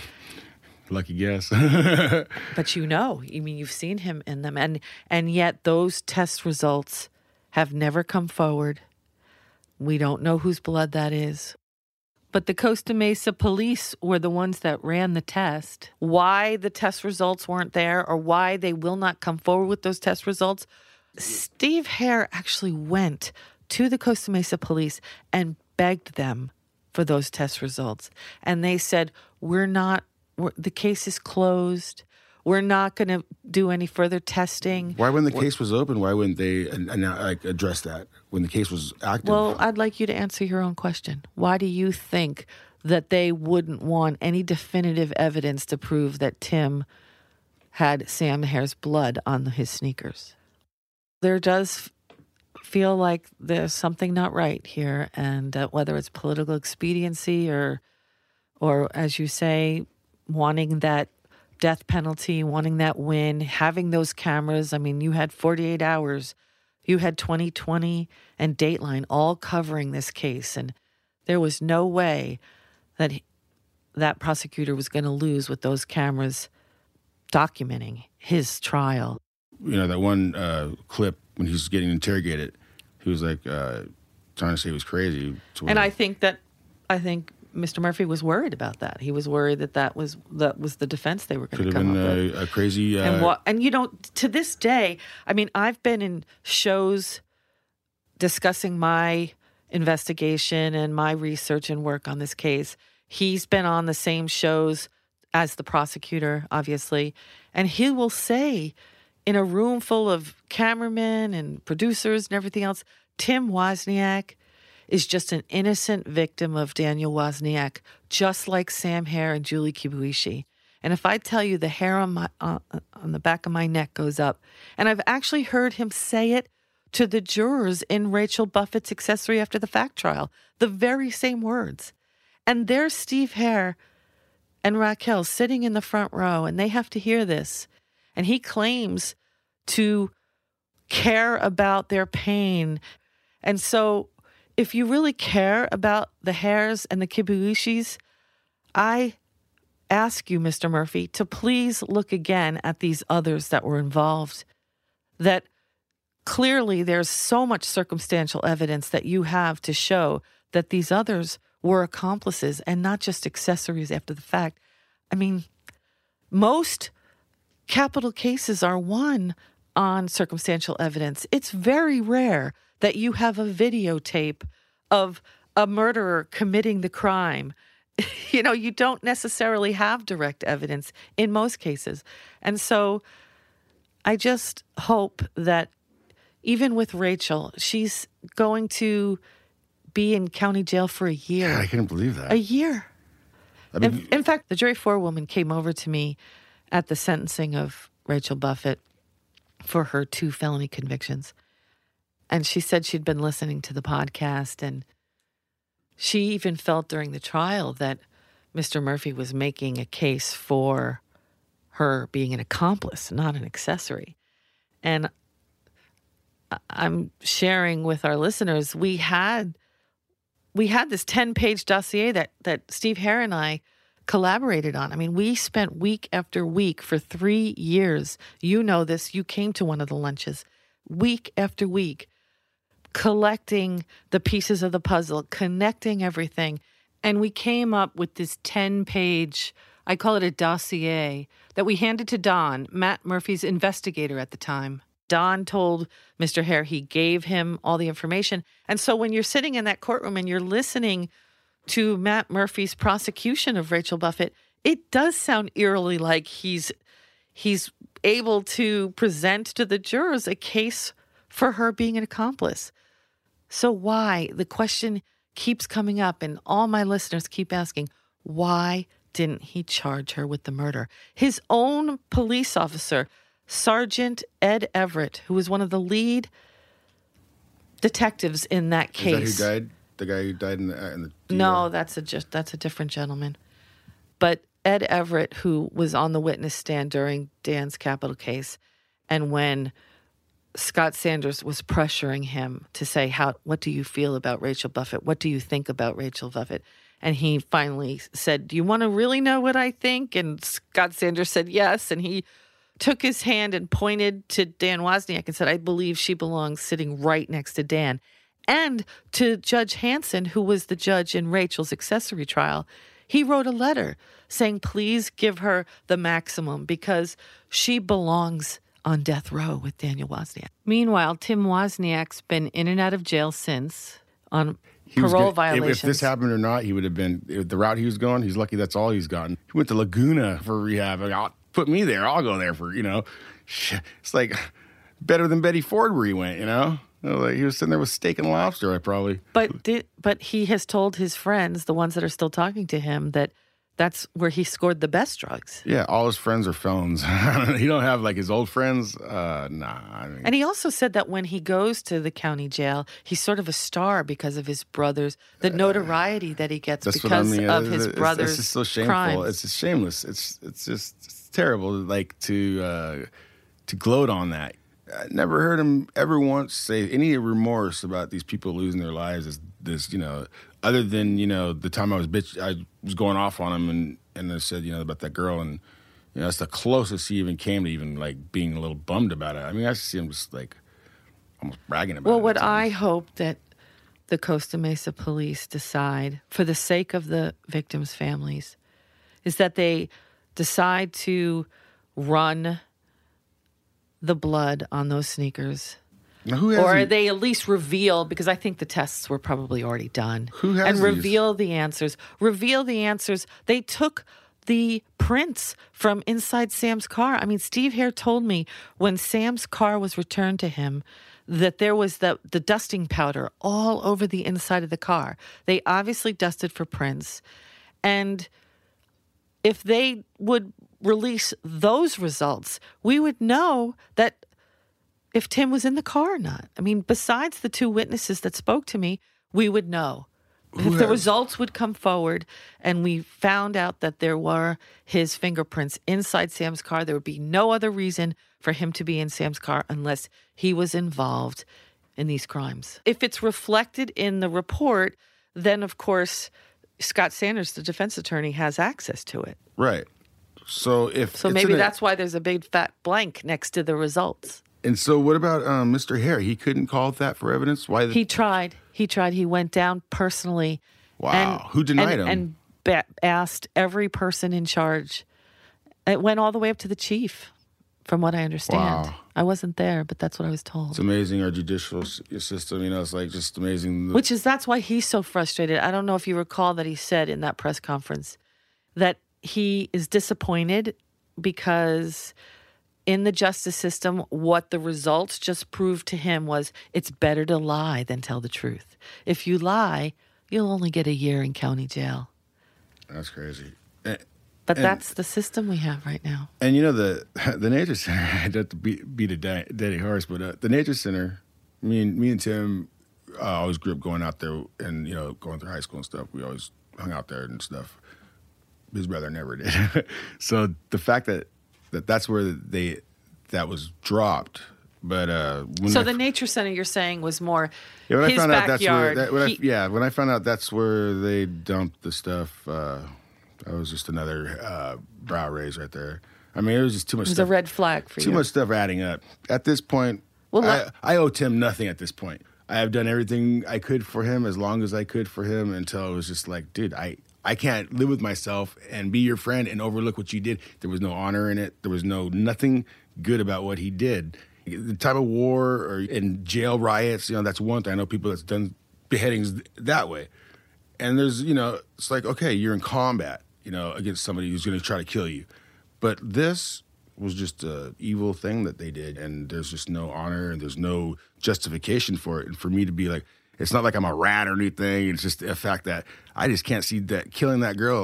S10: Lucky guess.
S9: But you know, I mean, you've seen him in them. And, and yet those test results have never come forward. We don't know whose blood that is. But the Costa Mesa police were the ones that ran the test. Why the test results weren't there or why they will not come forward with those test results, Steve Hare actually went to the Costa Mesa police and begged them for those test results. And they said, we're not, we're, the case is closed. We're not going to do any further testing.
S10: Why, when the case was open, why wouldn't they uh, like address that when the case was active?
S9: Well, I'd like you to answer your own question. Why do you think that they wouldn't want any definitive evidence to prove that Tim had Sam Hare's blood on his sneakers? There does feel like there's something not right here, and uh, whether it's political expediency or, or as you say, wanting that death penalty, wanting that win, having those cameras. I mean, you had forty-eight hours. You had twenty twenty and Dateline all covering this case, and there was no way that he, that prosecutor was going to lose with those cameras documenting his trial.
S10: You know, that one uh, clip when he's getting interrogated, he was like uh, trying to say he was crazy.
S9: And I think that, I think Mister Murphy was worried about that. He was worried that that was that was the defense they were going to come
S10: been
S9: up
S10: a,
S9: with.
S10: a crazy. Uh,
S9: and what? And you know, to this day, I mean, I've been in shows discussing my investigation and my research and work on this case. He's been on the same shows as the prosecutor, obviously, and he will say, in a room full of cameramen and producers and everything else, Tim Wozniak is just an innocent victim of Daniel Wozniak, just like Sam Hare and Julie Kibuishi. And if I tell you the hair on my uh, on the back of my neck goes up, and I've actually heard him say it to the jurors in Rachel Buffett's accessory after the fact trial, the very same words. And there's Steve Hare and Raquel sitting in the front row, and they have to hear this. And he claims to care about their pain. And so if you really care about the Hares and the Kibuishis, I ask you, Mister Murphy, to please look again at these others that were involved, that clearly there's so much circumstantial evidence that you have to show that these others were accomplices and not just accessories after the fact. I mean, most capital cases are won on circumstantial evidence. It's very rare that you have a videotape of a murderer committing the crime. You know, you don't necessarily have direct evidence in most cases. And so I just hope that even with Rachel, she's going to be in county jail for a year.
S10: God, I couldn't believe that.
S9: A year.
S10: I mean,
S9: in, in fact, the jury forewoman came over to me at the sentencing of Rachel Buffett for her two felony convictions. And she said she'd been listening to the podcast, and she even felt during the trial that Mister Murphy was making a case for her being an accomplice, not an accessory. And I'm sharing with our listeners, we had we had this ten-page dossier that, that Steve Hare and I collaborated on. I mean, we spent week after week for three years. You know this. You came to one of the lunches. Week after week, collecting the pieces of the puzzle, connecting everything. And we came up with this ten-page, I call it a dossier, that we handed to Don, Matt Murphy's investigator at the time. Don told Mister Hare he gave him all the information. And so when you're sitting in that courtroom and you're listening to Matt Murphy's prosecution of Rachel Buffett, it does sound eerily like he's he's able to present to the jurors a case for her being an accomplice. So why? The question keeps coming up, and all my listeners keep asking, Why didn't he charge her with the murder? His own police officer, Sergeant Ed Everett, who was one of the lead detectives in that case.
S10: Is that who died? The guy who died in the... In the
S9: no, that's a just that's a different gentleman. But Ed Everett, who was on the witness stand during Dan's capital case, and when Scott Sanders was pressuring him to say, "How? What do you feel about Rachel Buffett? What do you think about Rachel Buffett?" And he finally said, "Do you want to really know what I think?" And Scott Sanders said yes. And he took his hand and pointed to Dan Wozniak and said, "I believe she belongs sitting right next to Dan." And to Judge Hanson, who was the judge in Rachel's accessory trial, he wrote a letter saying, please give her the maximum because she belongs on death row with Daniel Wozniak. Meanwhile, Tim Wozniak's been in and out of jail since on
S10: He was
S9: parole
S10: gonna,
S9: violations.
S10: If, if this happened or not, he would have been, the route he was going, he's lucky that's all he's gotten. He went to Laguna for rehab. Like, I'll put me there. I'll go there for, you know. It's like better than Betty Ford where he went, you know. Like he was sitting there with steak and lobster, I probably.
S9: But did, but he has told his friends, the ones that are still talking to him, that that's where he scored the best drugs.
S10: Yeah, all his friends are felons. He don't have like his old friends. Uh, nah. I mean,
S9: and he also said that when he goes to the county jail, he's sort of a star because of his brothers, the notoriety that he gets because
S10: I mean.
S9: of
S10: uh,
S9: his
S10: it's,
S9: brothers'
S10: It's just so shameful.
S9: crimes.
S10: It's just shameless. It's it's just it's terrible. Like to uh, to gloat on that. I never heard him ever once say any remorse about these people losing their lives as this, you know, other than, you know, the time I was bitch, I was going off on him and, and I said, you know, about that girl. And, you know, that's the closest he even came to even like being a little bummed about it. I mean, I see him just like almost bragging about
S9: well,
S10: it.
S9: Well, what I hope that the Costa Mesa police decide for the sake of the victims' families is that they decide to run the blood on those sneakers.
S10: Now, who has
S9: or
S10: these?
S9: they at least reveal, because I think the tests were probably already done.
S10: Who has
S9: And
S10: these?
S9: reveal the answers. Reveal the answers. They took the prints from inside Sam's car. I mean, Steve Hare told me when Sam's car was returned to him that there was the, the dusting powder all over the inside of the car. They obviously dusted for prints. And if they would release those results, we would know that if Tim was in the car or not. I mean, besides the two witnesses that spoke to me, we would know.
S10: Who
S9: if the
S10: has-
S9: results would come forward and we found out that there were his fingerprints inside Sam's car, there would be no other reason for him to be in Sam's car unless he was involved in these crimes. If it's reflected in the report, then of course Scott Sanders, the defense attorney, has access to it.
S10: Right. So if
S9: So
S10: it's
S9: maybe
S10: in a-
S9: that's why there's a big fat blank next to the results.
S10: And so what about um, Mister Hare? He couldn't call that for evidence? Why? The-
S9: He tried. He tried. He went down personally.
S10: Wow.
S9: And,
S10: Who denied
S9: and,
S10: him?
S9: And ba- asked every person in charge. It went all the way up to the chief, from what I understand.
S10: Wow.
S9: I wasn't there, but that's what I was told.
S10: It's amazing our judicial s- system. You know, it's like just amazing.
S9: Which is, that's why he's so frustrated. I don't know if you recall that he said in that press conference that he is disappointed because in the justice system, what the results just proved to him was it's better to lie than tell the truth. If you lie, you'll only get a year in county jail.
S10: That's crazy. And,
S9: But
S10: and,
S9: that's the system we have right now.
S10: And you know, the the Nature Center, I had to beat, beat a da- dead horse, but uh, the Nature Center, me and, me and Tim uh, always grew up going out there and, you know, going through high school and stuff. We always hung out there and stuff. His brother never did. So the fact that, that that's where they that was dropped. But uh, when
S9: So
S10: I,
S9: the Nature Center, you're saying, was more
S10: yeah, when
S9: his
S10: I found out that's where
S9: backyard.
S10: that, when
S9: He-
S10: I, yeah, when I found out that's where they dumped the stuff, uh, that was just another uh, brow raise right there. I mean, it was just too much
S9: it was
S10: stuff.
S9: a red flag for
S10: Too
S9: you.
S10: much stuff adding up. At this point,
S9: Well,
S10: I,
S9: let-
S10: I owe Tim nothing at this point. I have done everything I could for him as long as I could for him until it was just like, dude, I, I can't live with myself and be your friend and overlook what you did. There was no honor in it. There was no nothing good about what he did. The time of war or in jail riots, you know, that's one thing. I know people that's done beheadings that way. And there's, you know, it's like, okay, you're in combat, you know, against somebody who's going to try to kill you. But this was just an evil thing that they did, and there's just no honor and there's no justification for it. And for me to be like, it's not like I'm a rat or anything. It's just a fact that I just can't see that killing that girl.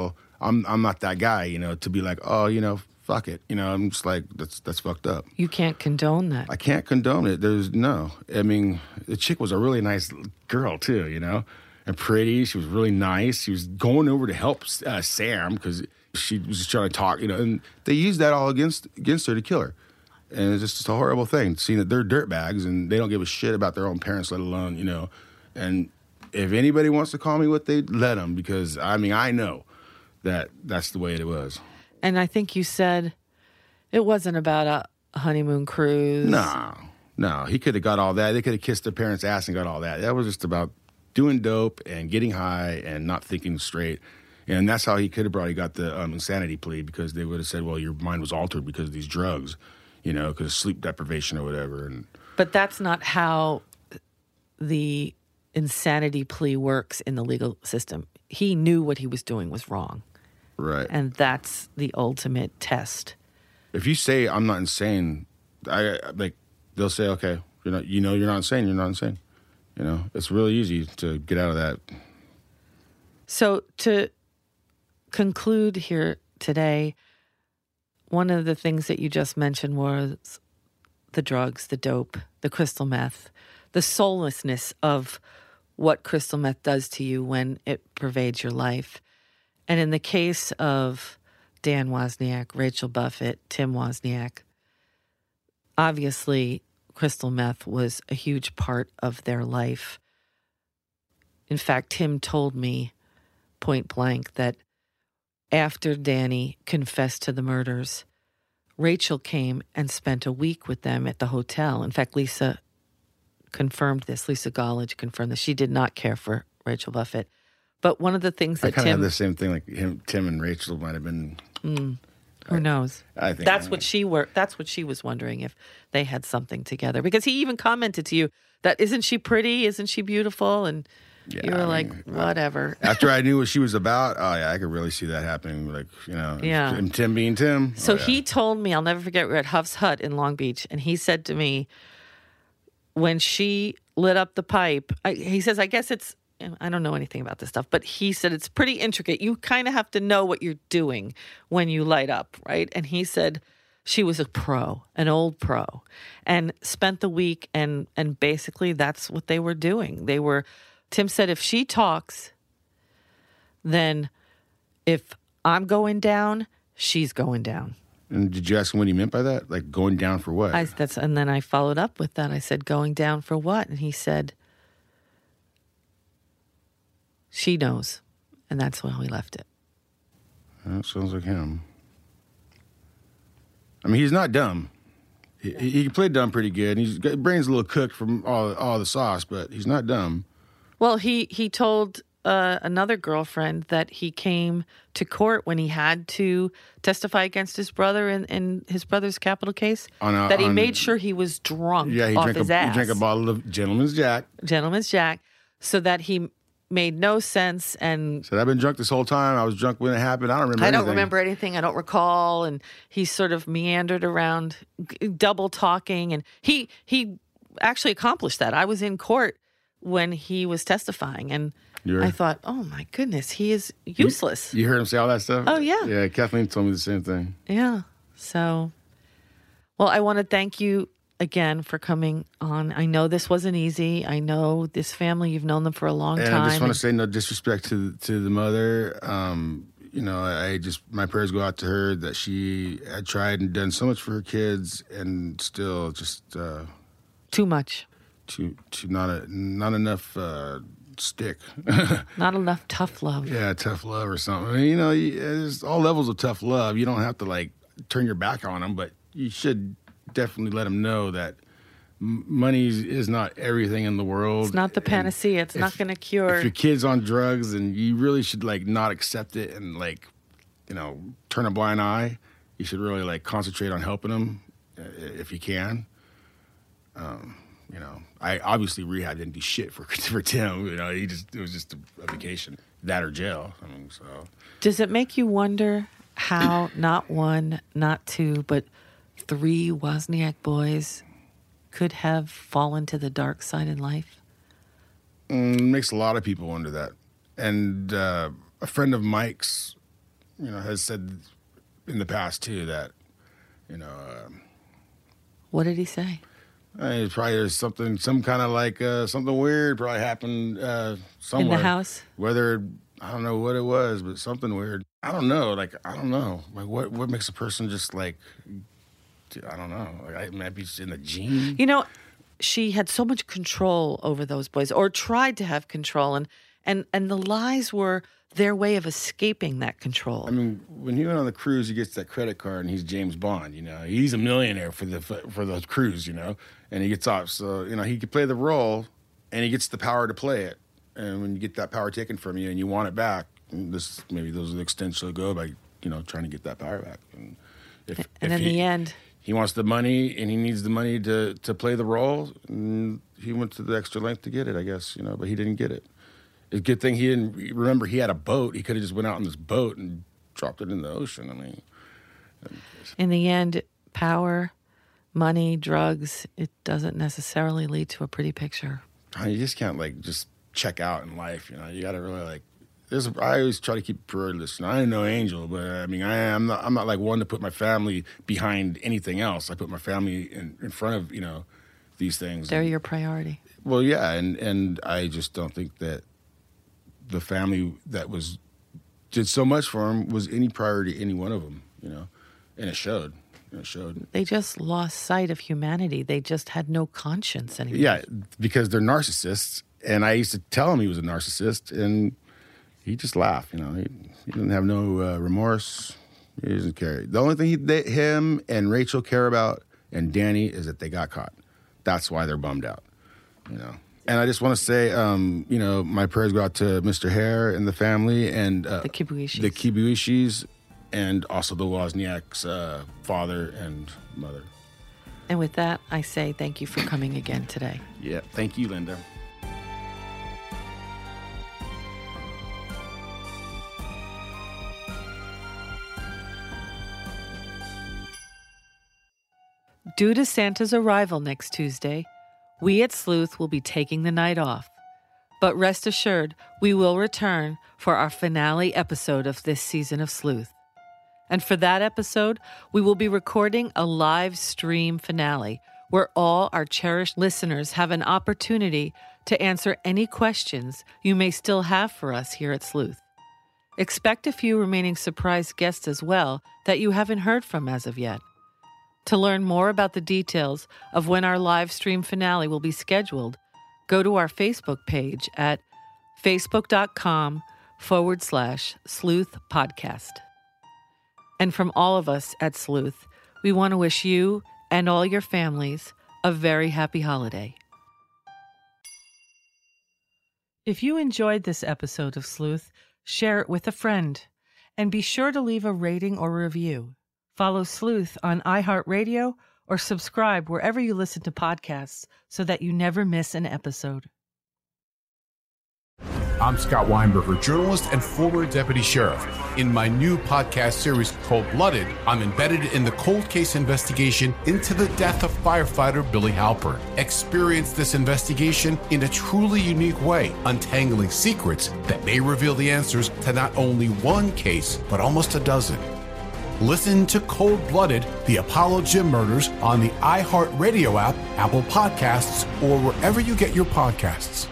S10: I'm I'm not that guy, you know, to be like, oh, you know, fuck it. You know, I'm just like, that's that's fucked up.
S9: You can't condone that.
S10: I can't condone it. There's no. I mean, the chick was a really nice girl, too, you know, and pretty. She was really nice. She was going over to help uh, Sam because she was just trying to talk, you know, and they used that all against against her to kill her. And it's just a horrible thing, seeing that they're dirtbags and they don't give a shit about their own parents, let alone, you know. And if anybody wants to call me what they let them, because, I mean, I know that that's the way it was.
S9: And I think you said it wasn't about a honeymoon cruise.
S10: No, no. He could have got all that. They could have kissed their parents' ass and got all that. That was just about doing dope and getting high and not thinking straight. And that's how he could have probably got the um, insanity plea, because they would have said, well, your mind was altered because of these drugs. You know, because of sleep deprivation or whatever. And
S9: But that's not how the insanity plea works in the legal system. He knew what he was doing was wrong.
S10: Right.
S9: And that's the ultimate test.
S10: If you say I'm not insane, I like they'll say, okay, you're not. You know, you're not insane. You're not insane. You know, it's really easy to get out of that.
S9: So to conclude here today, one of the things that you just mentioned was the drugs, the dope, the crystal meth, the soullessness of what crystal meth does to you when it pervades your life. And in the case of Dan Wozniak, Rachel Buffett, Tim Wozniak, obviously crystal meth was a huge part of their life. In fact, Tim told me point blank that after Danny confessed to the murders, Rachel came and spent a week with them at the hotel. In fact, Lisa confirmed this. Lisa Gollage confirmed this. She did not care for Rachel Buffett. But one of the things that
S10: I kind
S9: Tim...
S10: of had the same thing, like him, Tim and Rachel might have been...
S9: Mm, who knows?
S10: I think...
S9: That's
S10: I
S9: what she were. That's what she was wondering, if they had something together. Because he even commented to you that, isn't she pretty? Isn't she beautiful? And...
S10: Yeah,
S9: you were
S10: I
S9: like,
S10: mean,
S9: whatever.
S10: After I knew what she was about, oh, yeah, I could really see that happening. Like, you know,
S9: yeah.
S10: Tim being Tim.
S9: So
S10: oh, yeah.
S9: he told me, I'll never forget, we were at Huff's Hut in Long Beach, and he said to me, when she lit up the pipe, I, he says, I guess it's, I don't know anything about this stuff, but he said it's pretty intricate. You kind of have to know what you're doing when you light up, right? And he said she was a pro, an old pro, and spent the week, and and basically that's what they were doing. They were... Tim said, if she talks, then if I'm going down, she's going down.
S10: And did you ask him what he meant by that? Like going down for what?
S9: I, that's, and then I followed up with that. I said, going down for what? And he said, she knows. And that's how we left it.
S10: That sounds like him. I mean, he's not dumb. He, he can play dumb pretty good. His brain's a little cooked from all, all the sauce, but he's not dumb.
S9: Well, he, he told uh, another girlfriend that he came to court when he had to testify against his brother in, in his brother's capital case,
S10: on a,
S9: that he
S10: on,
S9: made sure he was drunk
S10: yeah, he
S9: off
S10: drank
S9: his
S10: a,
S9: ass.
S10: He drank a bottle of Gentleman's Jack.
S9: Gentleman's Jack, so that he made no sense. And
S10: said, I've been drunk this whole time. I was drunk when it happened. I don't remember
S9: I don't
S10: anything.
S9: remember anything. I don't recall. And he sort of meandered around, g- double talking. And he he actually accomplished that. I was in court when he was testifying, and
S10: You're,
S9: I thought, oh my goodness, he is useless.
S10: You, you heard him say all that stuff?
S9: Oh, yeah.
S10: Yeah, Kathleen told me the same thing.
S9: Yeah. So, well, I want to thank you again for coming on. I know this wasn't easy. I know this family, you've known them for a long
S10: and
S9: time.
S10: I just want to say no disrespect to to the mother. Um, you know, I just, my prayers go out to her that she had tried and done so much for her kids and still just... Uh,
S9: Too much.
S10: To to not a, not enough uh, stick,
S9: not enough tough love.
S10: Yeah, tough love or something. I mean, you know, there's all levels of tough love. You don't have to like turn your back on them, but you should definitely let them know that money is not everything in the world.
S9: It's not the panacea. It's
S10: if,
S9: not going to cure.
S10: If your kid's on drugs, and you really should like not accept it and like, you know, turn a blind eye. You should really like concentrate on helping them if you can. Um, You know, I obviously rehab didn't do shit for for Tim. You know, he just it was just a, a vacation, that or jail. I mean, so
S9: does it make you wonder how not one, not two, but three Wozniak boys could have fallen to the dark side in life?
S10: Mm, makes a lot of people wonder that. And uh, a friend of Mike's you know, has said in the past too that, you know. Um,
S9: what did he say?
S10: Uh, probably there's something, some kind of like uh, something weird probably happened uh, somewhere.
S9: In the house?
S10: Whether, I don't know what it was, but something weird. I don't know. Like, I don't know. Like, what, what makes a person just like, I don't know. Like, it might be in the gene.
S9: You know, she had so much control over those boys, or tried to have control, and and and the lies were their way of escaping that control.
S10: I mean, when he went on the cruise, he gets that credit card, and he's James Bond. You know, he's a millionaire for the for the cruise. You know, and he gets off. So you know, he could play the role, and he gets the power to play it. And when you get that power taken from you, and you want it back, this maybe those are the extent she'll go by, you know, trying to get that power back. And, if,
S9: and
S10: if
S9: in
S10: he,
S9: the end,
S10: he wants the money, and he needs the money to to play the role. And he went to the extra length to get it, I guess. You know, but he didn't get it. It's a good thing he didn't remember he had a boat. He could have just went out on this boat and dropped it in the ocean. I mean,
S9: in the end, power, money, drugs, it doesn't necessarily lead to a pretty picture.
S10: You just can't like just check out in life. You know, you got to really like. There's. I always try to keep priorities. You know, I didn't know Angel, but I mean, I am not. I'm not like one to put my family behind anything else. I put my family in, in front of you know these things.
S9: They're
S10: and,
S9: your priority.
S10: Well, yeah, and and I just don't think that the family that was did so much for him was any priority to any one of them, you know, and it showed. It showed.
S9: They just lost sight of humanity. They just had no conscience anymore.
S10: Yeah, because they're narcissists, and I used to tell him he was a narcissist, and he just laughed. You know, he, he didn't have no uh, remorse. He doesn't care. The only thing he, they, him and Rachel care about, and Danny, is that they got caught. That's why they're bummed out. You know. And I just want to say, um, you know, my prayers go out to Mister Hare and the family, and uh,
S9: the Kibuishis,
S10: the Kibuishis, and also the Wozniak's uh, father and mother.
S9: And with that, I say thank you for coming again today.
S10: Yeah, thank you, Linda.
S9: Due to Santa's arrival next Tuesday, we at Sleuth will be taking the night off. But rest assured, we will return for our finale episode of this season of Sleuth. And for that episode, we will be recording a live stream finale where all our cherished listeners have an opportunity to answer any questions you may still have for us here at Sleuth. Expect a few remaining surprise guests as well that you haven't heard from as of yet. To learn more about the details of when our live stream finale will be scheduled, go to our Facebook page at facebook.com forward slash sleuth podcast. And from all of us at Sleuth, we want to wish you and all your families a very happy holiday. If you enjoyed this episode of Sleuth, share it with a friend, and be sure to leave a rating or review. Follow Sleuth on iHeartRadio or subscribe wherever you listen to podcasts so that you never miss an episode.
S1: I'm Scott Weinberger, journalist and former deputy sheriff. In my new podcast series, Cold Blooded, I'm embedded in the cold case investigation into the death of firefighter Billy Halpern. Experience this investigation in a truly unique way, untangling secrets that may reveal the answers to not only one case, but almost a dozen. Listen to Cold Blooded, the Apollo Gym Murders on the iHeartRadio app, Apple Podcasts, or wherever you get your podcasts.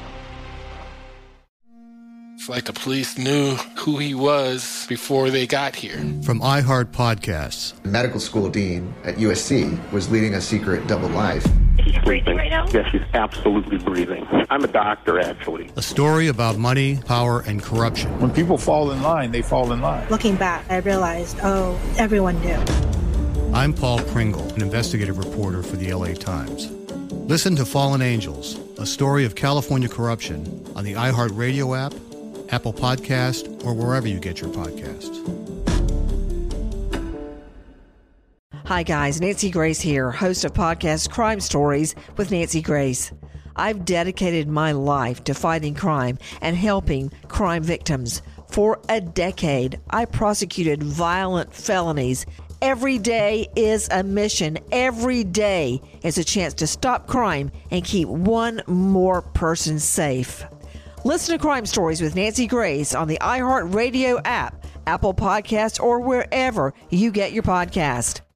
S2: It's like the police knew who he was before they got here.
S3: From iHeart Podcasts.
S4: The medical school dean at U S C was leading a secret double life.
S5: She's breathing right now? Yes, she's absolutely breathing. I'm a doctor, actually.
S3: A story about money, power, and corruption.
S6: When people fall in line, they fall in line.
S7: Looking back, I realized, oh, everyone knew.
S3: I'm Paul Pringle, an investigative reporter for the L A Times. Listen to Fallen Angels, a story of California corruption on the iHeartRadio app, Apple Podcast, or wherever you get your podcasts.
S8: Hi guys, Nancy Grace here, host of podcast Crime Stories with Nancy Grace. I've dedicated my life to fighting crime and helping crime victims. For a decade, I prosecuted violent felonies. Every day is a mission. Every day is a chance to stop crime and keep one more person safe. Listen to Crime Stories with Nancy Grace on the iHeartRadio app, Apple Podcasts, or wherever you get your podcast.